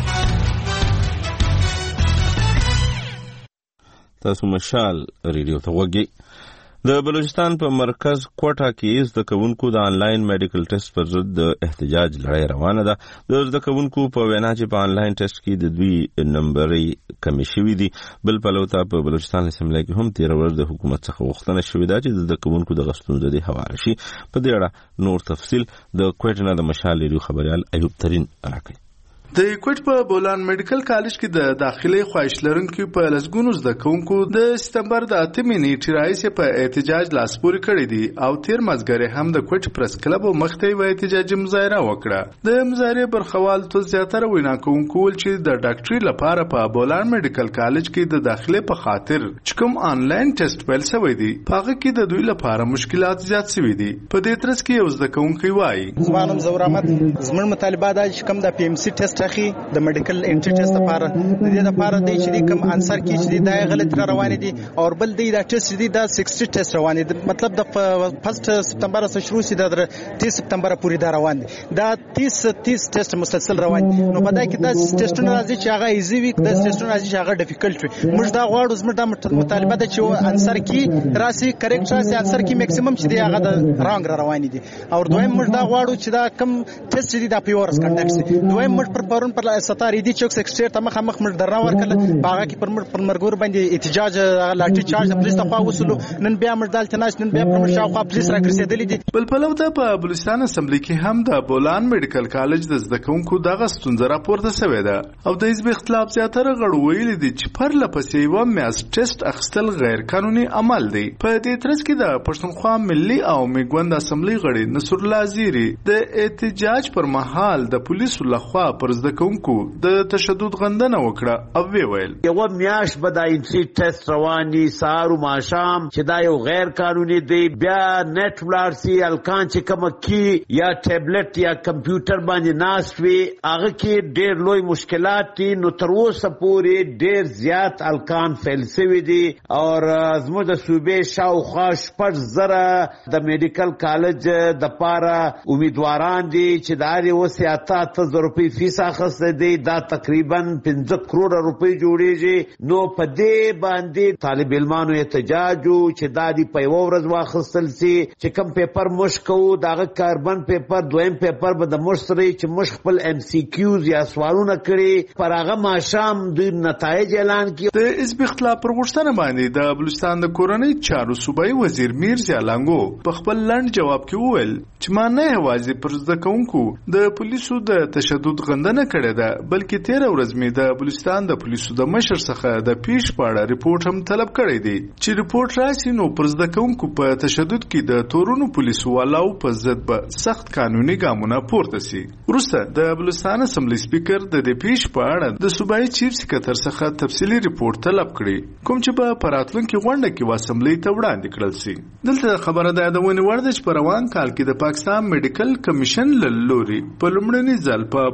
تاسو مشال ریډیو ته وګورئ. د بلوچستان په مرکز کوټه کې زده کوونکو د انلاین میډیکل ټیسټ پر ضد د احتجاج لړۍ روانه ده. د زده کوونکو په وینا چې په انلاین ټیسټ کې د دوی نمبرې کمې شوې دي. بل پلو ته په بلوچستان اسمبلی کې هم تیر ورځ د حکومت څخه غوښتنه شوې ده چې د زده کوونکو د غستون د دې حواله شي. په دې اړه نور تفصیل د کوټه نه د مشال ریډیو خبريال ایوب ترين راکړي. د کوټ په بولان میډیکل کالج کې د داخلي خواهش لرونکو په لسګونو زده کوونکو د سپتمبر د اتمې نیټې راهیسې په احتجاج لاسپورې کړی دي او تیر مازګر هم د کوټ پریس کلب مخته یو احتجاجي مظاهره وکړه. د مظاهرې برخوال تو زیاتره وینا کوونکو چې د ډاکټري لپاره په بولان میډیکل کالج کې د داخلي په خاطر چې کوم انلاین ټیسټ پیل شوی دی هغه کې د دوی لپاره مشکلات زیات شوي دي. په دې ترڅ کې یو زده کوونکی وایي زمانم زور احمد زمون مطالبه ده چې کوم د پی ام سی ټیسټ اخی د میډیکل انټری ټیسټ لپاره د دې لپاره د چې کوم انسر کې چې دا غلط را روان دي او بل دی دا ټیسټ دی دا شصت ټیسټ روان دي. مطلب د فرست سپتمبر سره شروع شي د تیس سپتمبر پورې دا روان دي. دا تیس تیس ټیسټ مسلسل روان دي. نو په دا کې دا ټیسټونه راځي چې هغه ایزی وي، دا ټیسټونه راځي چې هغه ډیفیکلټ وي. موږ دا غواړو زموږ د مطالبه ده چې انسر کې راسي کریکټ راسي انسر کې میکسیمم چې دی هغه د رانګ را روان دي. او دویم موږ دا غواړو چې دا کم ټیسټ دی دا پیورس کنډکټ شي. دویم موږ پر پرون پر ستارې دي چوک سیکریټری ته مخه مخ مر درنه ورکړه باغه کې پر پر مرګور باندې احتجاج لاټي چارج پولیس ته خوا وصلو. نن بیا مردال تناش نن بیا پر شاوخوا پولیس را ګرځېدلې دي. بل پلو ته په بلوچستان اسمبلی کې هم د بولان میډیکل کالج د زده کوونکو دغه ستونزه راپورته شوې ده او د حزب اختلاف زیاتره غړو ویلي دي چې پر لپسې یو میاس ټیسټ اخیستل غیر قانوني عمل دی. په دې ترڅ کې د پښتونخوا ملي او میګوند اسمبلی غړي نصر الله زیری د احتجاج پر مهال د پولیسو لخوا پر زده کوونکو د تشدد غندنه وکړه او وی ویل یو میاش بدای انټری ټیسټ رواني سارو ماشام چې دا یو غیر قانوني دی. بیا نت ولارسي الکان چې کوم کی یا ټابلیټ یا کمپیوټر باندې ناست وي هغه کې ډېر لوی مشکلات دي. نو تر اوسه پورې ډېر زیات الکان فیل شوي دي او زموږ د صوبې شاوخوا شپږ زره د میډیکل کالج د پاره امیدواران دي چې دا لري اوسه اته اته زره روپۍ فیس اخیسته دی. دا تقریبا پنځه کروڑه روپۍ جوړیږي. نو په دې باندې طالب علمانو احتجاج چې دا دی په یو ورځ واخیستل سي چې کوم پیپر مش کوو دغه کاربن پیپر دویم پیپر به د مش سره چې مش خپل ام سی کیوز یا سوالونه کړي پر هغه ماشام د نتایج اعلان کړي. د حزب اختلاف پر غوښتنه باندې د بلوچستان د کورنۍ چارو صوبایي وزیر میرزا لنګو په خپل لنډ جواب کې وویل چې ما نه یوازې پر زده کوونکو د پولیسو د تشدد غندنه کړې ده بلکې تیر ورځ مې د بلوچستان د پولیسو د مشر څخه د پیش پاړه ریپورت هم طلب کړی دی چې ریپورت راشي نو پر زده کوونکو په تشدد کې د تورونو پولیسو والاو په ضد به سخت قانوني ګامونه پورته شي. وروسته د بلوچستان اسمبلی سپیکر د دې پیش پاړه د صوبایي چیف سکرټر څخه تفصیلي ریپورت طلب کړی کوم چې په پراتلونکو غونډه کې واسمبلی ته وړاندې کړل شي. دلته خبره ده د ونی ورده چې په روان کال کې د پاکستان میډیکل کمیشن له لوري په لومړني ځل په بولان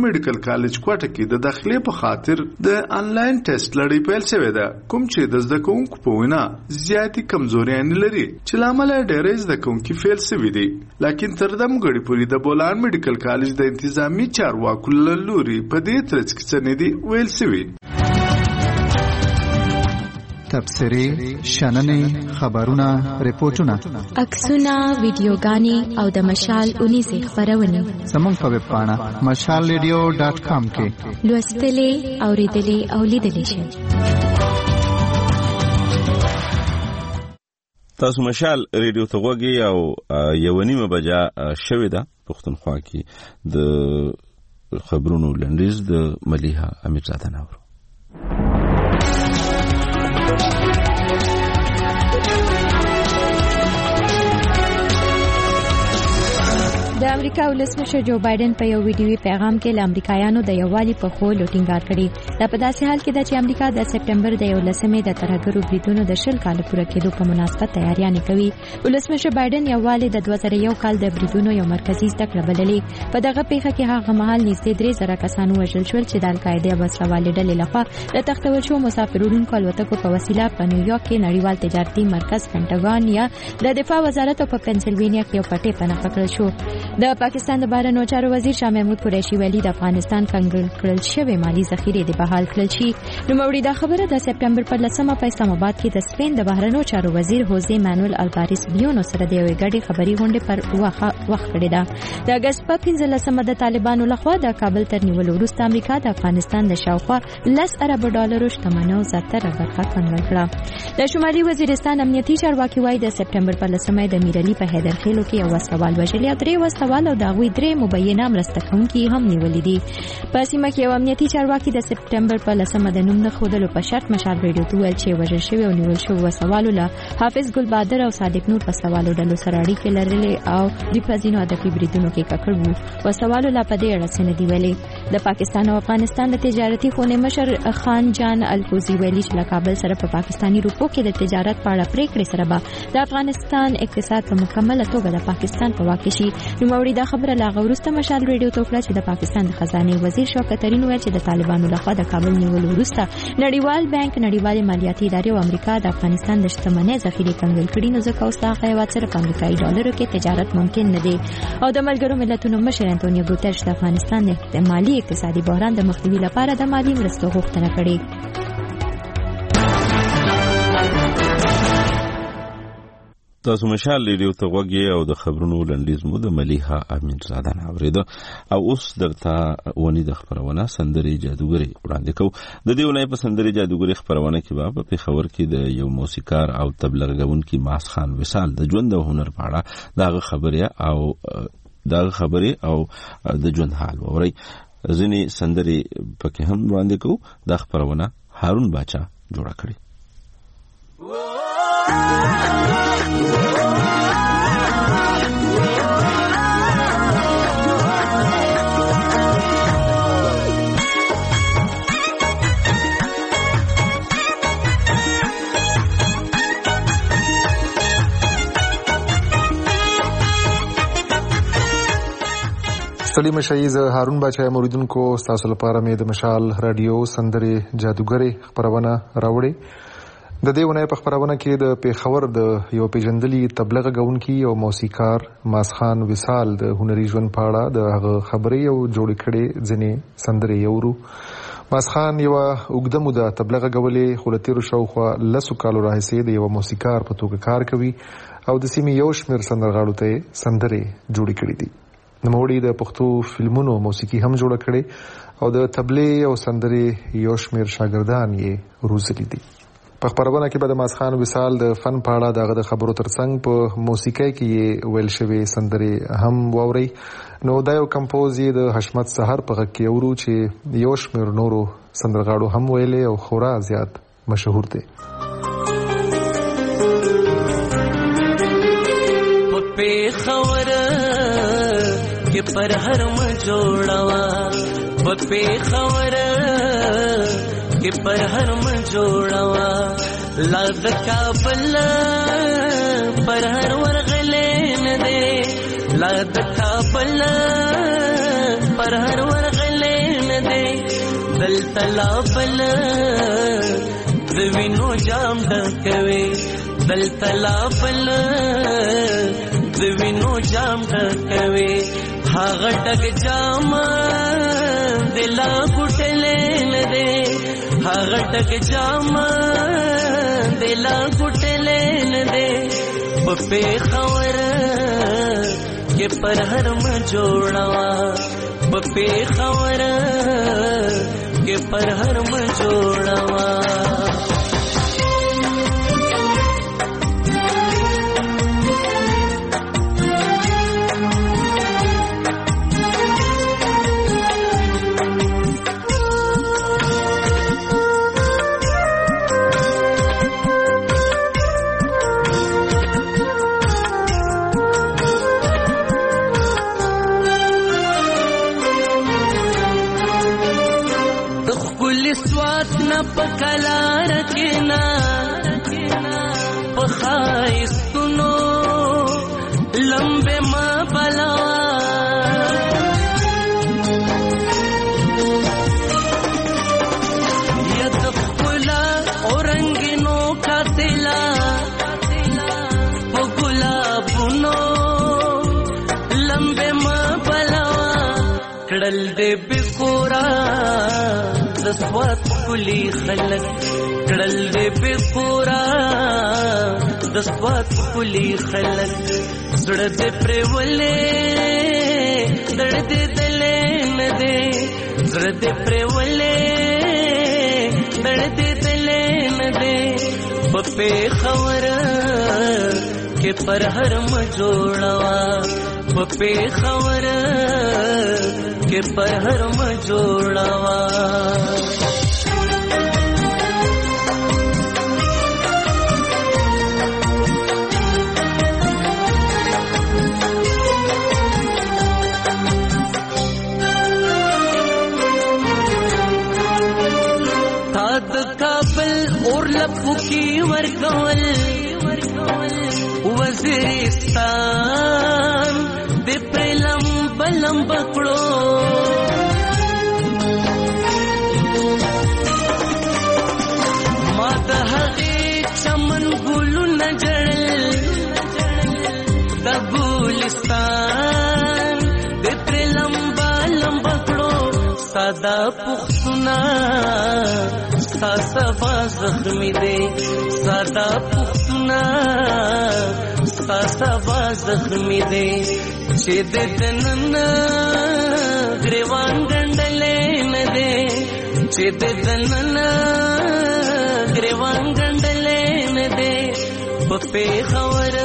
میډیکل کالج کوټه کې د داخلي په خاطر د انلاین ټیسټ لړۍ پیل شوې ده، کوم چې د زده کوونکو په وینا زیاتې کمزوریانې لري چې له امله ډېری زده کوونکي فیل شوي دي. لیکن تر دم غړي پورې د بولان میډیکل کالج د انتظامی چارواکو له لوري په دې ترڅ کې څه نه دي ویل شوي. تبصرې، شننې، خبرونه، ریپورتونه، عکسونه، ویډیوګانې او د مشال اونیزې خپرونې زموږ په ویب پاڼه مشال ریډیو ډاټ کام کې لوستلې، اورېدلې او لیدلې شئ. تاسو مشال ریډیو ته غوږی او یو نیمه بجا شوې ده پښتونخوا کې د خبرونو لنډیز د ملیحه امیرزاده ناورو. د امریکا ولسمشر جو بایدن په یو ویډیوي پیغام کې له امریکایانو د یووالي په خو لوټینګار کړي. دا په داسې حال کې ده چې امریکا د سپټمبر د یولسمې د ترهګرو بریدونو د شل کال پوره کېدو په مناسبت تیاریانې کوي. ولسمشر بایدن یووالي د دوه زره یو کال د بریدونو یو مرکزي زده کړه بللې. په دغه پیښه کې هغه مهال نږدې درې زره کسان وژل شول چې د القاعده وسلوالې ډلې لخوا د تختول شو مسافروړونکو الوتکو په وسیله په نیویارک کې نړیوال تجارتي مرکز پینټاګون یا د دفاع وزارت په پنسلوانیا کې یو پټې پناه کړل شو. د پاکستان د بهرنیو چارو وزیر شاه محمود قریشي ویلي د افغانستان کنګل کړل شوی مالی ذخیره د بحال کړل شي. نو موري دا خبره د سپټمبر پر لسمه په اسلام آباد کې د سپین د بهرنیو چارو وزیر هوزه مانوئل الواريس بیونو سره د یوې غړي خبري غونډې پر وخت کړی ده. د اگست په پنځلسمه د طالبانو لخوا د کابل تر نیولو وروسته امریکا د افغانستان د شاوخوا لس ارب ډالرو شتمنیو زیاتره برخه کنټرول کړه. د شمالي وزیرستان امنیتي چارواکي وايي د سپټمبر پر لسمه د میرالي په حیدرخیلو کې یو وسوال وژلې او درې وسوال او داوی درې مبینه مرسته کوونکي هم نیولې دي. په سیمه کې یو امنیتي چارواکي د سپټمبر په لسمه د نوم نه ښودلو په شرط مشال ریډیو ته ویل چې وژل شوی او نیول شوی وسوالو له حافظ ګل بادر او صادق نور په سوالو ډلو سره اړیکې لرلې او د پزینو ادبي بریدونو کې ککړ وو. وسوالو لا په دې اړه څه نه دی ویلي. د پاکستان او افغانستان د تجارتي خونې مشر خان جان الکوزي ویلي چې له کابل سره په پاکستاني روپو کې د تجارت په اړه پریکړې سره به د افغانستان اقتصاد په مکمله توګه د پاکستان په واک کې شي. نو موري دا خبره لا غوړسته مشال ریډیو ته وکړه چې د پاکستان د خزانه وزیر شوکت ترين ویل چې د طالبانو لخوا د کابل نیول وروسته نړیوال بانک، نړیوال مالیاتي ادارې او امریکا د افغانستان د شتمنۍ ذخیره کنګل کړي. نو ځکه اوس هغه یو څه په امریکایي ډالرو کې تجارت ممکن نه دی. او د ملګرو ملتونو مشر انټونیو ګوترش د افغانستان د احتمالي اقتصادي بحران د مخنیوي لپاره د مالی مرستو غوښتنه کړې. تاسو مشال ریډیو ته غوږی او د خبرونو لنډیز مو د ملیحه امیرزاده ناورید او اوس درته ونی د خبرونه سندري جادوګری وړاندې کو. د دې ونی په سندري جادوګری خبرونه کې به په خبر کې د یو موسیقار او تبلیغ غونکي ماس خان وصال د ژوند او هنر په اړه دغه خبره او دغه خبره او د ژوند حال ووري ځینې سندري پکې هم وړاندې کو. د خبرونه هارون باچا جوړه کړی. سلیم شهید هارون باچا موریدونکو تاسو لپاره مې د مشال رادیو سندري جادوګری خبرونه راوړې. د دې ونې په خبرونه کې د پیښور د یو پیژندلي تبلیغ غونکي او موسیقار ماس خان وصال د هنري ژوند په اړه د خبرې او جوړ کړي ځنې سندري یورو. ماس خان یو وګړه موده تبلیغ غولې خلتیر شاوخوا لسو کالو راهیسې د یو موسیقار په توګه کار کوي او د سیمې یو شمېر سندرغاړو ته سندري جوړ کړي دي. نوموړي د پښتو فلمونو موسیقي هم جوړ کړي او د تبلیغ او سندري یو شمېر شاګردان یې روزلي دي. په خبرونه کې به د ماس خان وصال د فن په اړه دغه د خبرو ترڅنګ په موسیقۍ کې ویل شوی سندري هم واوري. نو دا یو کمپوز یې د حشمت سحر په غږ کې اورو چې یو شمېر نورو سندرغاړو هم ویلې او خورا زیات مشهور دی. په خبره کې پر هر م جوړوا په خبره کې پر هر م جوړوا لا د کابل پر هر ورغلې نه دې لا د کابل پر هر ورغلې نه دل تلا بل د وینو جام ډکوي دل تلا بل د وینو جام ډکوي هغه ټک جام دلا ګټلې نه دې هغه ټک جام دلا ګټلې نه دې په خبر کې پر هر م جوړوا په خبر کې پر هر م جوړوا پکلا رکنا پخایستونو لمبے ما بلوا ید پکلا اورنگینو کاتلا پکلا بونو لمبے ما بلوا کڑل دے بکورا دسوات کلی خلق کڑل دے بے پورا دسوات کلی خلق زڑ دے پریولے دڑ دے دلے ندے زڑ دے پریولے دڑ دے دلے ندے پپے خور کے پر ہر مجوڑوا پپے خور کے پر ہر مجوڑوا کی ورکول وزیرستان دے پرلم بلم بکڑو مات حقی چمن گلو نجڑل دا گولستان دے پرلم بلم بکڑو سادا پختنا ساسا زخمی دے سادا پختنا ساسا زخمی دے چید دنن گریوان گنڈلے ندے چید دنن گریوان گنڈلے ندے پپے خور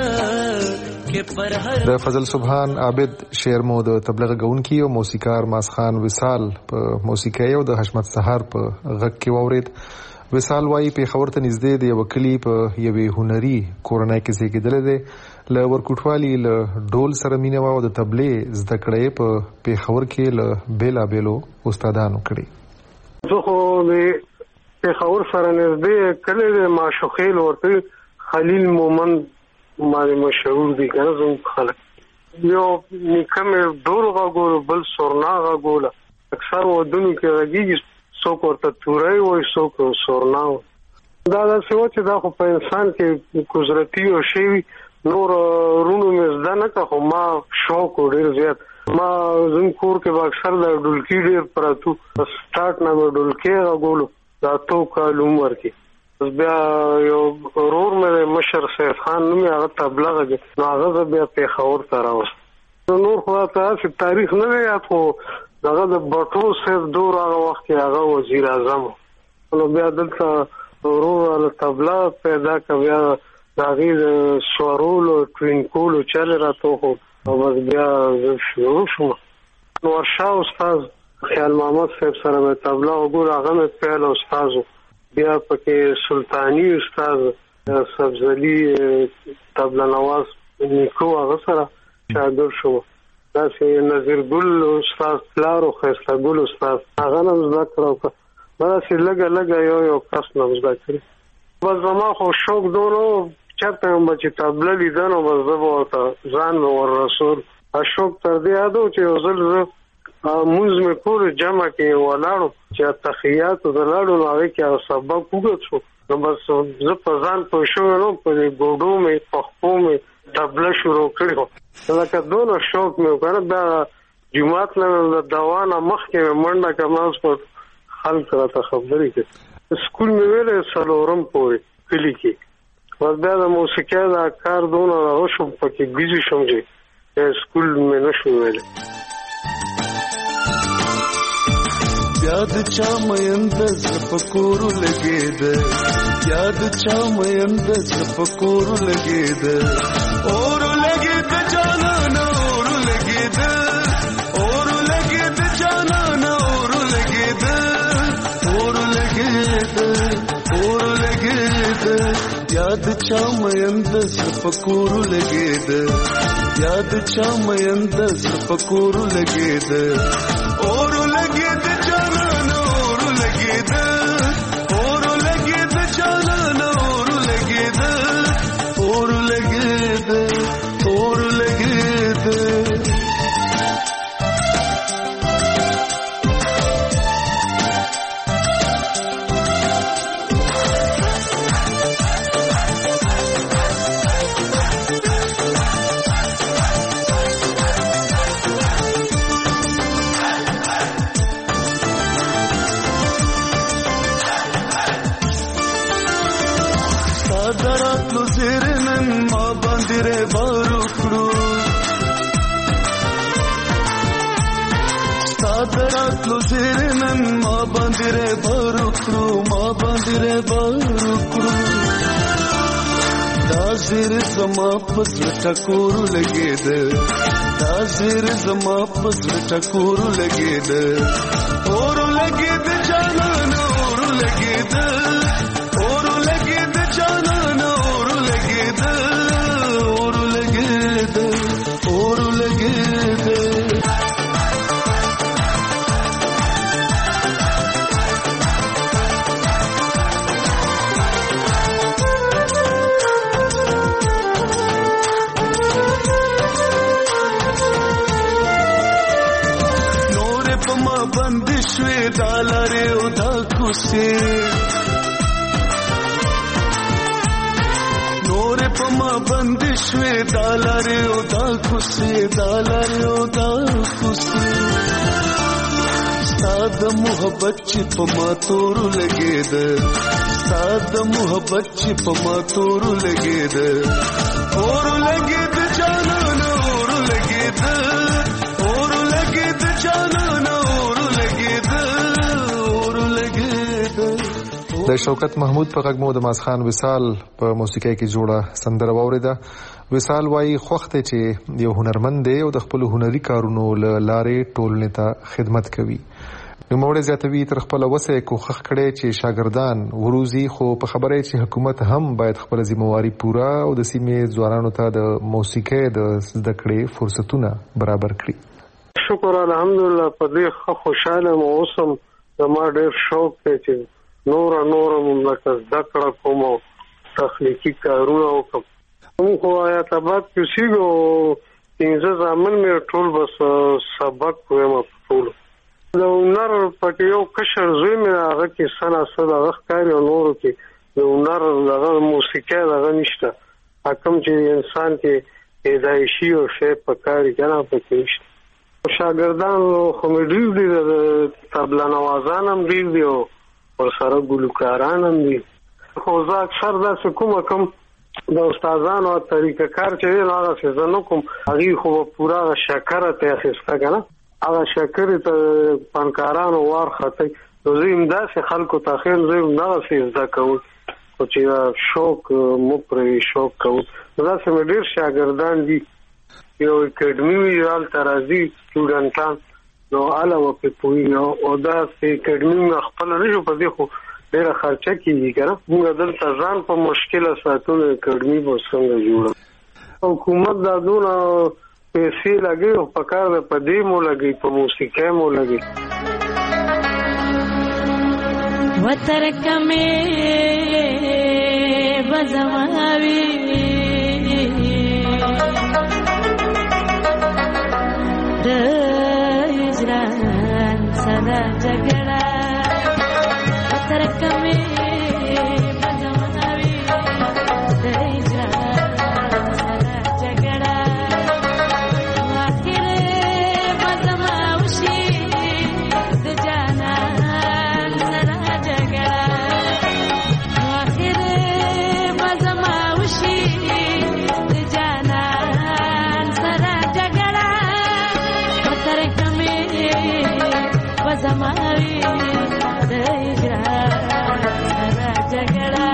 د فضل سبحان عابد شعر مو د تبلیغ غونکی او موسیقار ماسخان وصال په موسیقي او د حشمت سحر په غږ کې واورید. وصال وايي په خبر ته نږدې دی وکلی په یوې هنري کورنۍ کې زیږیدل دی ل ورکوټوالي ل ډول سره مینه او د تبلیغ زده کړې په پیښور کې ل بیلا بیلو استادانو کړي. زه خو په خبر سره نږدې کله معشوقې ورته خلیل مومند مالی مشهور دی کنه زم خلک یو نکم ډول غوړ بل سورنا غوړ اکثر ودونو کې راګي څوک ورته تورای وای څوک سورنا دا د سوچ دا خو په انسان کې قدرتي او شی نور رونو مزدا نه کا خو ما شوق ډیر زیات ما زم کور کې اکثر د ډولکی ډیر پراتو سٹارټ نه ډولکی غوړ دا تو کالوم ورکی بیا یو رور مې مشر سیف خان نومي هغه تبلیغ دی نو هغه بیا په خور ته راوست نور خو تاسو تاریخ نه یاد خو دغه د بټو سیف دور هغه وخت هغه وزیر اعظم نو بیا دلته رور له تبلیغ پیدا کړیا داغي سوارول ټوینکول چل راته خو او بیا شروع شو نو ورشا استاد خیال محمد صاحب سره تبلیغ وګور هغه مې پیل استاد بیا پکې سلطانی استاد سبزلی طبله نواز نیکو هغه سره شاګرد شو دا چې نذیر ګل استاد پلارو خسته ګل استاد هغه نن ذکر وکړه دا چې لګا لګا یو یو کس نن ذکر بس ما خو شوق دونو چرته هم چې طبله لیدنو بس زه ورته ځان ور رسول اشوک تر دې اده چې وزل مونږ مې کور جمع کې ولاړو چې تخیات ولاړو نو هغه کې سبق وګورم نو بس زه په ځان په شو نو په ګوډو مې په خپو مې تبله شروع کړو لکه دونه شوق مې وکړ دا جمعات نه د دوانه مخکې منډه کوم په خلک راته خبرې کوي سکول مې ویلې سلورم پورې کلی کې ور بیا د موسیقۍ دا کار دونه راوشم پکې بيزي شوم چې سکول مې نشو ویلې یاد چا مېند زپکور لګید یاد چا مېند زپکور لګید اور لګید جانان اور لګید اور لګید جانان اور لګید اور لګید اور لګید یاد چا مېند زپکور لګید یاد چا مېند زپکور لګید اور لګید زیر زما پزړه ټکور لګید دا زیر زما پزړه ټکور لګید اور لګید جانان اور لګید اور لګید جانان اور لګید اور لګید اور لګید دالاره او دا کوسه نور په ما باندې شوي دالاره او دا کوسه دالاره او دا کوسه ستاد محبت چې په ما تور لګید ستاد محبت چې په ما تور لګید اور لګید جانان اور لګید اور لګید جانان د شوکت محمود په غږ مو د ماسخان وصال په موسیقۍ کې جوړه سندره واوریده. وصال وايي خوخته چې یو هنرمند دی او د خپل هنري کارونو لارې ټولنې ته خدمت کوي. نو موږ زیاتوي تر خپل وسه کوخخ کړي چې شاګردان وروزي خو په خبره چې حکومت هم باید خپل ذمہواری پوره او د سیمې ځوانانو ته د موسیقۍ د زده کړې فرصتونه برابر کړي. شکر الحمدلله په دې خوشاله مو اوسم. زما ډېر شوق دی چې نور نور مملکت زده کړه کوم او تخلیقي کارونه وکړم. موږ خو آیات آباد کې سیګو پنځه ځامن مې ټول بس سبق وایم ټول د هنر پکې یو کشر زوی مې هغه کې سنا سره هغه ښکاري او نورو کې د هنر هغه موسیقي هغه نشته. حکم چې انسان کې پیدایشي او شی پکاري کنه پکې نشته. شاګردان خو مې ډېر دي د طبله نوازان هم ډېر دي او ورسره ګلوکاران هم دي. خو زه اکثر داسې کومه کوم د استادانو طریقه کار چې دی هغه څه زه نه کوم. هغې خو به پوره شکره ته اخیسته که نه هغه شکرې ته فنکارانو وار خطی. نو زه هم داسې خلکو ته خیر زه هم دغسې زده کوم خو چې شوق مو پرې شوق کوو. نو داسې مې ډېر شاګردان دي. یو اکیډمي وي هلته راځي سټوډنټان نو هله به پرې پوهېږي او داسې اکیډمي مې خپله نه شو په دې خو ډېره خرچه کېږي که نه. موږ دلته ځان په مشکله ساتو نو اکیډمي به څنګه جوړه. حکومت دا دونه پیسې لګوي او په کار ده په دې مو لګوي په موسیقۍ مو لګوي. وترکه مې بزماوي د هجران سره جګړه ترک مې بدمنوي د هجران سره جګړه واخر بزما وشي د جانان سره جګړه واخر بزما وشي د جانان سره جګړه ترک مې بزماوي د هجران سره جګړه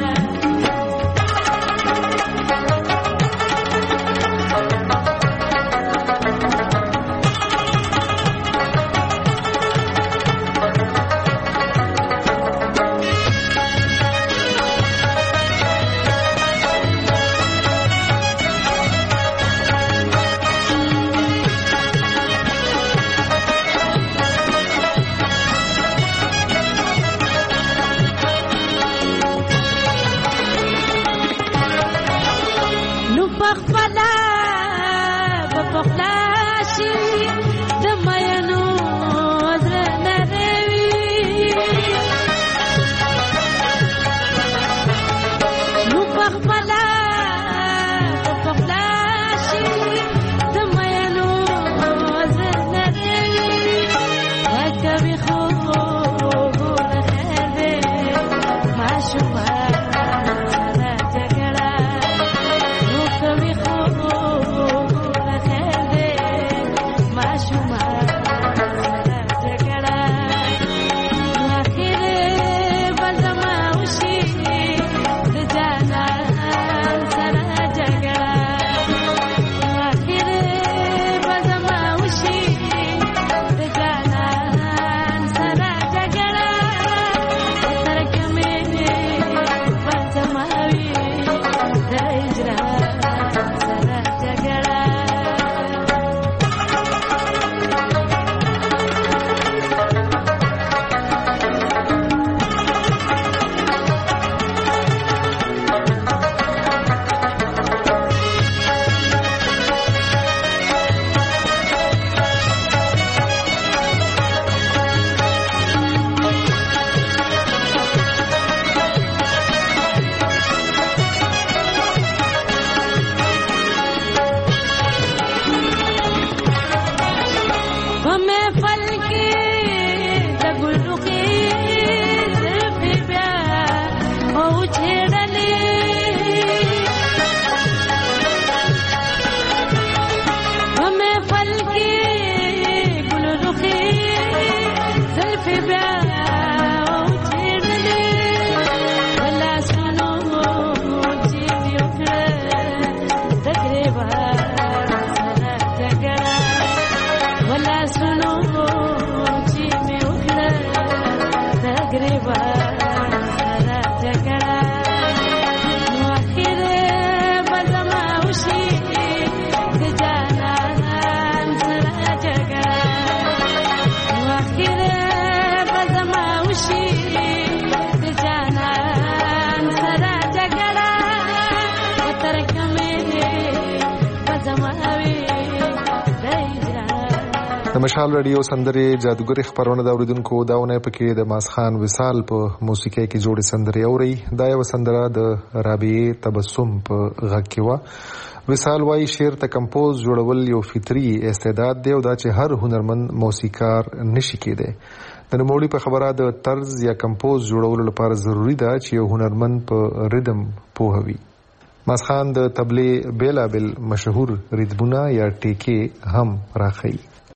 د مشال رادیو سندرې جادوګري خبرونه د اوریدونکو داونه پکې د ماسخان وصال په موسیقۍ کې جوړې سندرې اوري. دا یو سندره د رابعه تبسم په غږ کې و. وصال وايي شعر ته کمپوز جوړول یو فطري استعداد دی او دا چې هر هنرمند موسیقار نشي کېدی. د نوموړي په خبره د طرز یا کمپوز جوړولو لپاره ضروری ده چې یو هنرمند په ریدم پوهوي. ماسخان د تبلې بیلابل مشهور ریتمونه یا ټیکې هم راخی.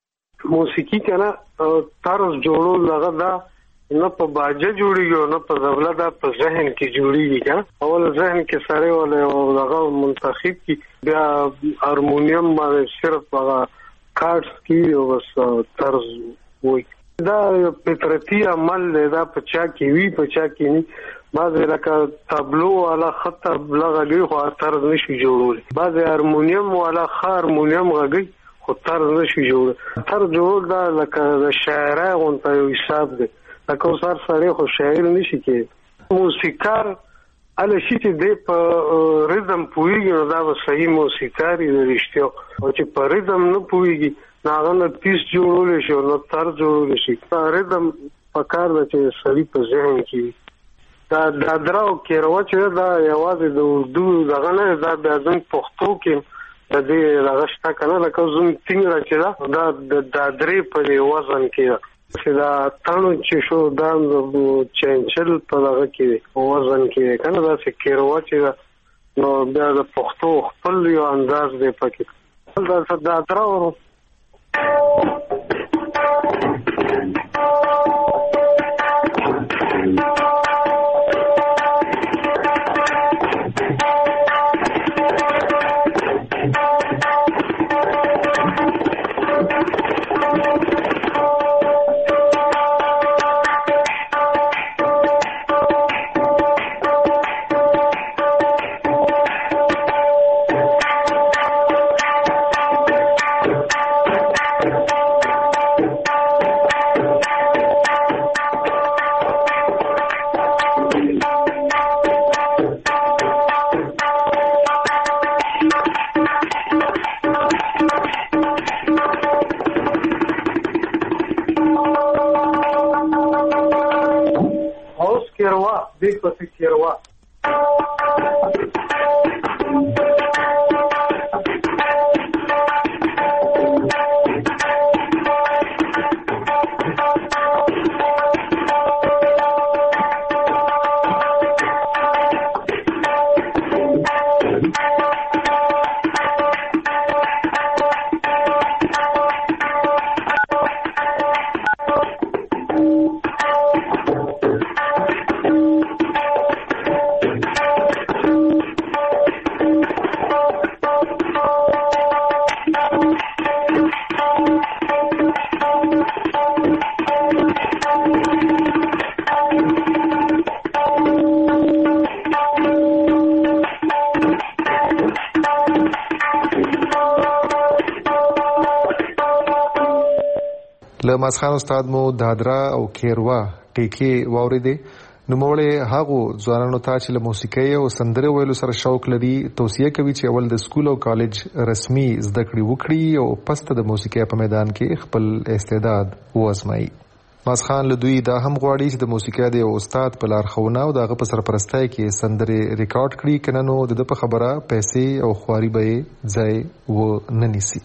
موسیقي کنه طرز جوړول لغه دا نه په باجه جوړیږي نه په زبله دا په ذهن کې جوړیږي کنه اول ذهن کې سره ول او لغه منتخب کی بیا هارمونیم باندې صرف هغه کارډز کې او بس طرز وای دا فطرتي عمل دی دا په چا کې وی په چا کې نه بعض لکه تابلو والا خط لغه دی خو طرز نشي جوړول بعض هارمونیم والا هارمونیم غږی خو طرز نشي جوړ طرز جوړ دا لکه د شاعرای غونته یو حساب دی لکه اوس هر سړی خو شاعر نشي کېدی موسیقار اله شي چې د په ریدم پویږي نو دا به صحیح موسیقاري د رښتیا او چې په ریدم نه پویږي ناغه نه پیس جوړول شي او نه تر جوړول شي ریدم په کار د چې سړي په ذهن کې دا د دراو کېروا چې دا یوازې د اردو دغه نه دا د ځن پښتو کې د دې لغشته کنه لکه زوم څنګه چې دا د درې په وزن کې چې دا تانو چې شو دا چنچل په دغه کې وزن کې کنه دا چې کېروا چې نو بیا د پښتو خپل یو انداز دی پکې دا دا دراو لمسخان استاد مو دادرا او کیروا ټیکي واوریدې نو موړې هغه ځوانانو ته چې له موسیقي او سندره ویلو سره شوق لري توصیه کوي چې اول د سکول او کالج رسمي زده کړې وکړي او پسته د موسیقي په میدان کې خپل استعداد وازمایي. مسخان له دوی دا هم غواړي چې د موسیقي د استاد په لارښوونه او دغه په سرپرستۍ کې سندره ریکارډ کړي کنه نو د په خبره پیسې او خواري به ځای و نه نیسي.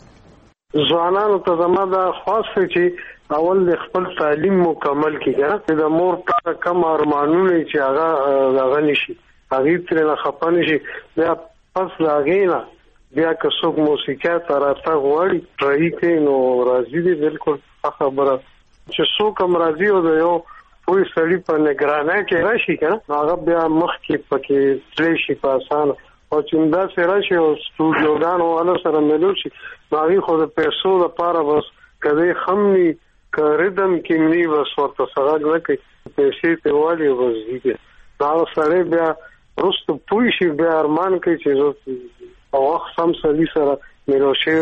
ځوانانو ته زما دا خاص چې اول د خپل تعلیم مکمل کیږي د مور په کم ارمانونه چې هغه هغه نشي هغه تر نه خپن شي بیا پس لاګینا بیا که څوک موسیقي ته راته غواړي ټرای کوي نو راځي دي بالکل خبره چې څوک هم راځي او یو پوری سړی په نگرانه کې راشي کنه هغه بیا مخ کې پکې تللی شي په اسانه او چې دا سره شي او سټوډیوګانو ولا سره ملو شي باغی خو د پیسو لپاره بس کله خمني کردم کې منی بس ورته سره غوکي پیسې ته والی وځي دا سره بیا رست پوي شي بیا ارمان کوي چې او وخت سم سړي سره ملو شي.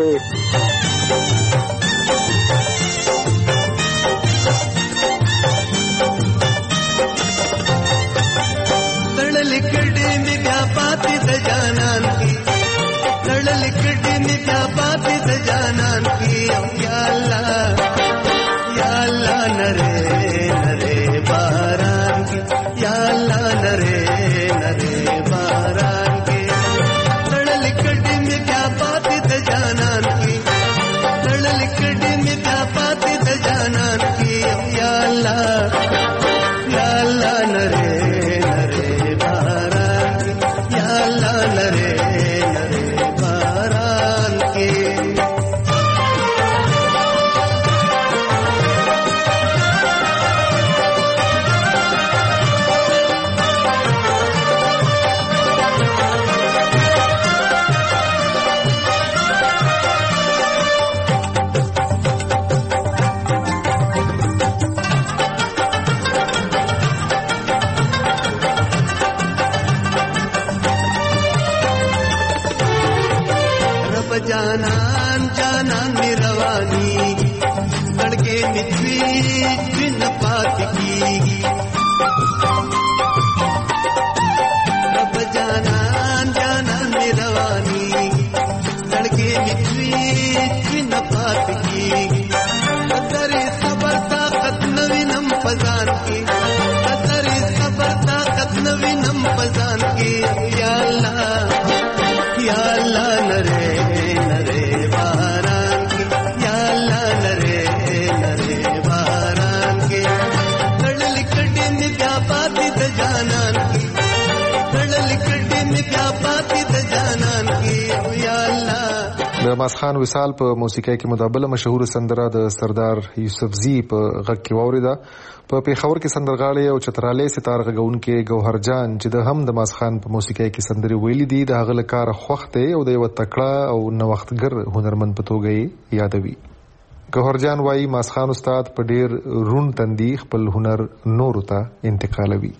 لکڑی میں کیا پاتی سجانان کی لڑ لکڑی میں کیا پاتی سجانان کی یا اللہ یا اللہ نرے نرے باران کی یا اللہ نرے نرے باران کی لڑ لکڑی میں کیا پاتی سجانان کی لڑ لکڑی میں کیا پاتی سجانان کی یا اللہ یا اللہ نرے جانان جانان میں روانی لڑکے نتوی جن پات کی رب جانان جانان می رواني سړکې میچوي نه پات کی قدر صبر طاقت نوینم پزان کی قدر صبر طاقت نوینم پزان کی یا الله یا الله نره نره باران کی یا الله نره نره باران کی تړل کډې می بیا پاتې د جانان کی تړل کډې می بیا پاتې د جانان کی یا الله. د ماسخان وصال په موسیقۍ کې مدابله مشهور سندره د سردار یوسفزي په غږ کې واوریده. په پیښور کې سندرغاړي او چترالي ستار غږونکي ګوهر جان چې د هم د ماسخان په موسیقۍ کې سندري ویلي دي د هغه لکار خوخته او د یو تکړه او نوښتګر هنرمند په توګه یې یادوي. ګوهر جان وايي ماسخان استاد په ډیر رون تندي خپل هنر نورو ته انتقالوي.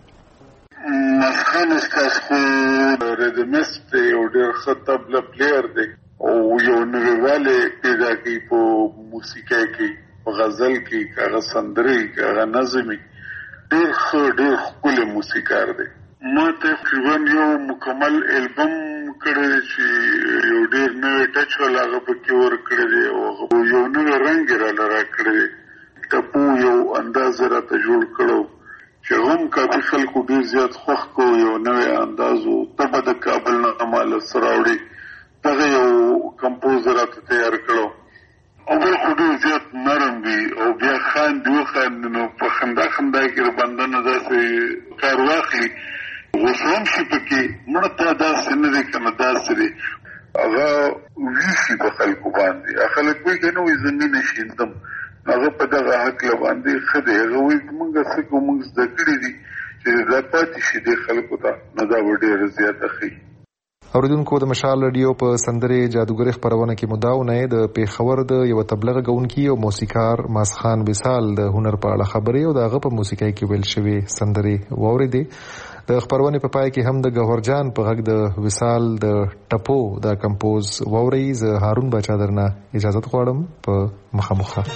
ماسخان استاد خو ریدمس یو ډیر ښه طبله پلیئر دی او یو نړیواله پیدا کوي په موسیقۍ کې په غزل کې کاغه سندري کاغه نظمي ډیر ښه ډیر ښکلی موسیقار دی. ما تقریبا یو مکمل البم کړی چې یو ډیر نوی ټچ ولا هغه پکې ورکړی دی او یو نوی رنګ را لرا کړی دی ټپو یو انداز راته جوړ کړو چې هم کافي خلکو ډیر زیات خوښ کو یو نوی انداز او تبه د کابل نه مال سراوړي دغه یو کمپوزر راته تیار کړو او بل خو ډېر زیات نرم وي او بیا خاندي وخاندي نو په خندا خندا کې راباندې نه داسې کار واخلي غوسه هم شي پکې مړه تا داسې نه دی که نه داسې دی هغه ویسي په خلکو باندې خلک وایي که نه وایي زه مینه شیندم هغه په دغه هکله باندې ښه دی هغه وایي موږ څه کوو موږ زده کړي دي چې دا پاتې شي دې خلکو ته نو دا به ډېره زیاته ښي. اوریدونکو د مشال رادیو په سندرې جادوګر خبرونه کې مداونه د پیښور د یو تبلیغ غونکي او موسیقار ماسخان وصال د هنر په اړه خبرې او دغه په موسیقۍ کې ویل شوی سندرې واوریدې. د خبرونه په پای کې هم د ګوهر جان په غږ د وصال د ټپو د کمپوز واوري. زه هارون بچا درنه اجازه غواړم په مخامخه.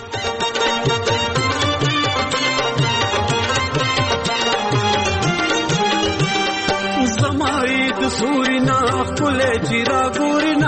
سورینا خپل چیرا ګورینا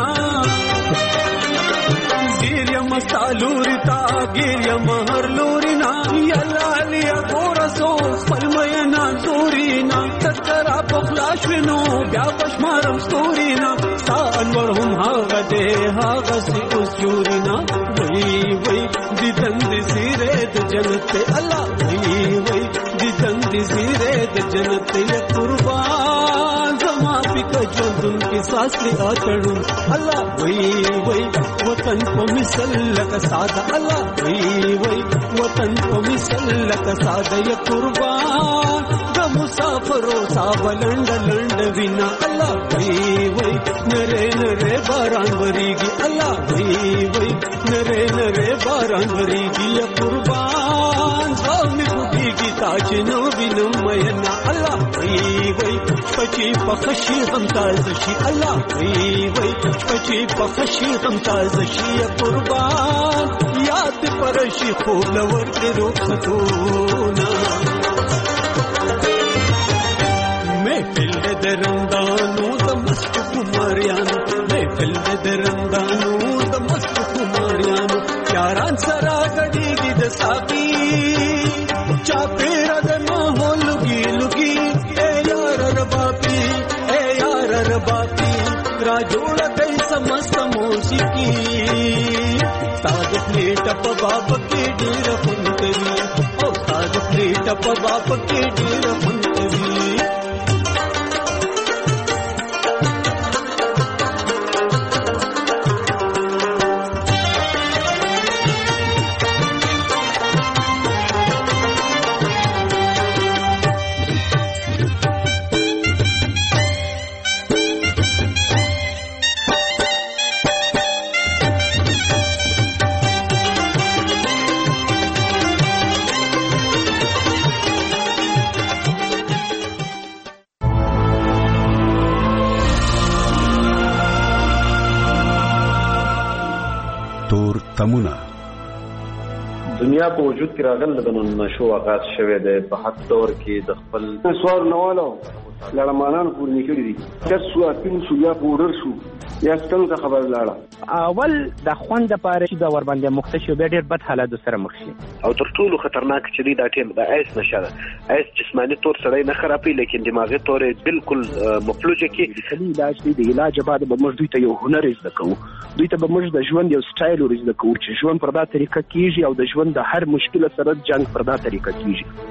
ګیریا مستالورتا ګیریا مہر لورینا یلالیا ګورسو خپل مینا زورینا تکرا پخلاشونو بیا پشمارم ستورینا تا انورهم هاغه دې هاغه سی اوس جورینا وای وای دې دند سیره د جنت الله وای وای دې دند سیره د جنت یې قربان زما پک ژوندون کې ساس لري اچړو الله وای وای وطن په مثل لک ساده الله وای وای وطن په مثل لک ساده یې قربان د مسافرو صاحب لند لند وینا الله وای وای نره نره باران وریږي الله وای وای نره نره باران وریږي یې قربان زمي بوږي تاج نو وینم مینا الله وای وای پچی پخشي هم تازه شي الله وای وای پچی پخشي هم تازه شي قربان یاد پرشي خو لور دې روختونه محفل درندانو د مست کمریانو محفل درندانو د مست کمریانو یاران سره غړيږي د ساقي چا پیرا د ماحول لګي لګي اے یار رباپي اے یار رباپي را جوړ کای سمست موسیقي تاج پلیټ په باب کې ډیر فنکوي او تاج پلیټ په باب کې ډیر فنکوي. تمونه دنیا په وجود کې راغل د نشو آغاز شوه د په حق دور کې د خپل سوال نوالو لړمانانو پورې نکړي دي چې څو اتین شو یا پورډر شو یا څنګه خبر لاړه اول د خوند لپاره چې دا ور باندې مختشي به ډېر بد حالات سره مخ شي او تر ټولو خطرناک چې دی دا ټیم د ایس نشه ده ایس جسمانی طور سره نه خرابي لیکن دماغي طور بالکل مفلوجه کې کلی علاج دی د علاج بعد به موږ دوی ته یو هنر زده کوو دوی ته به موږ د ژوند یو سټایل ورزده کوو چې ژوند پر دا طریقه کیږي او د ژوند د هر مشکل سره جنگ پر دا طریقه کیږي.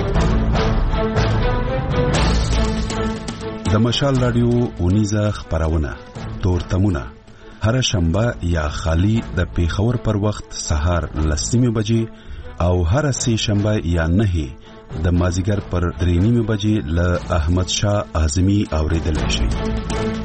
د مشال رادیو اونیزه خبرونه تورتمونه هر شنبه یا خالی د پیښور پر وخت سهار لسمه بجې او هر سه شنبه یا نه د مازیګر پر درې نیمه بجې ل احمد شاه اعظمي اوریدل شي.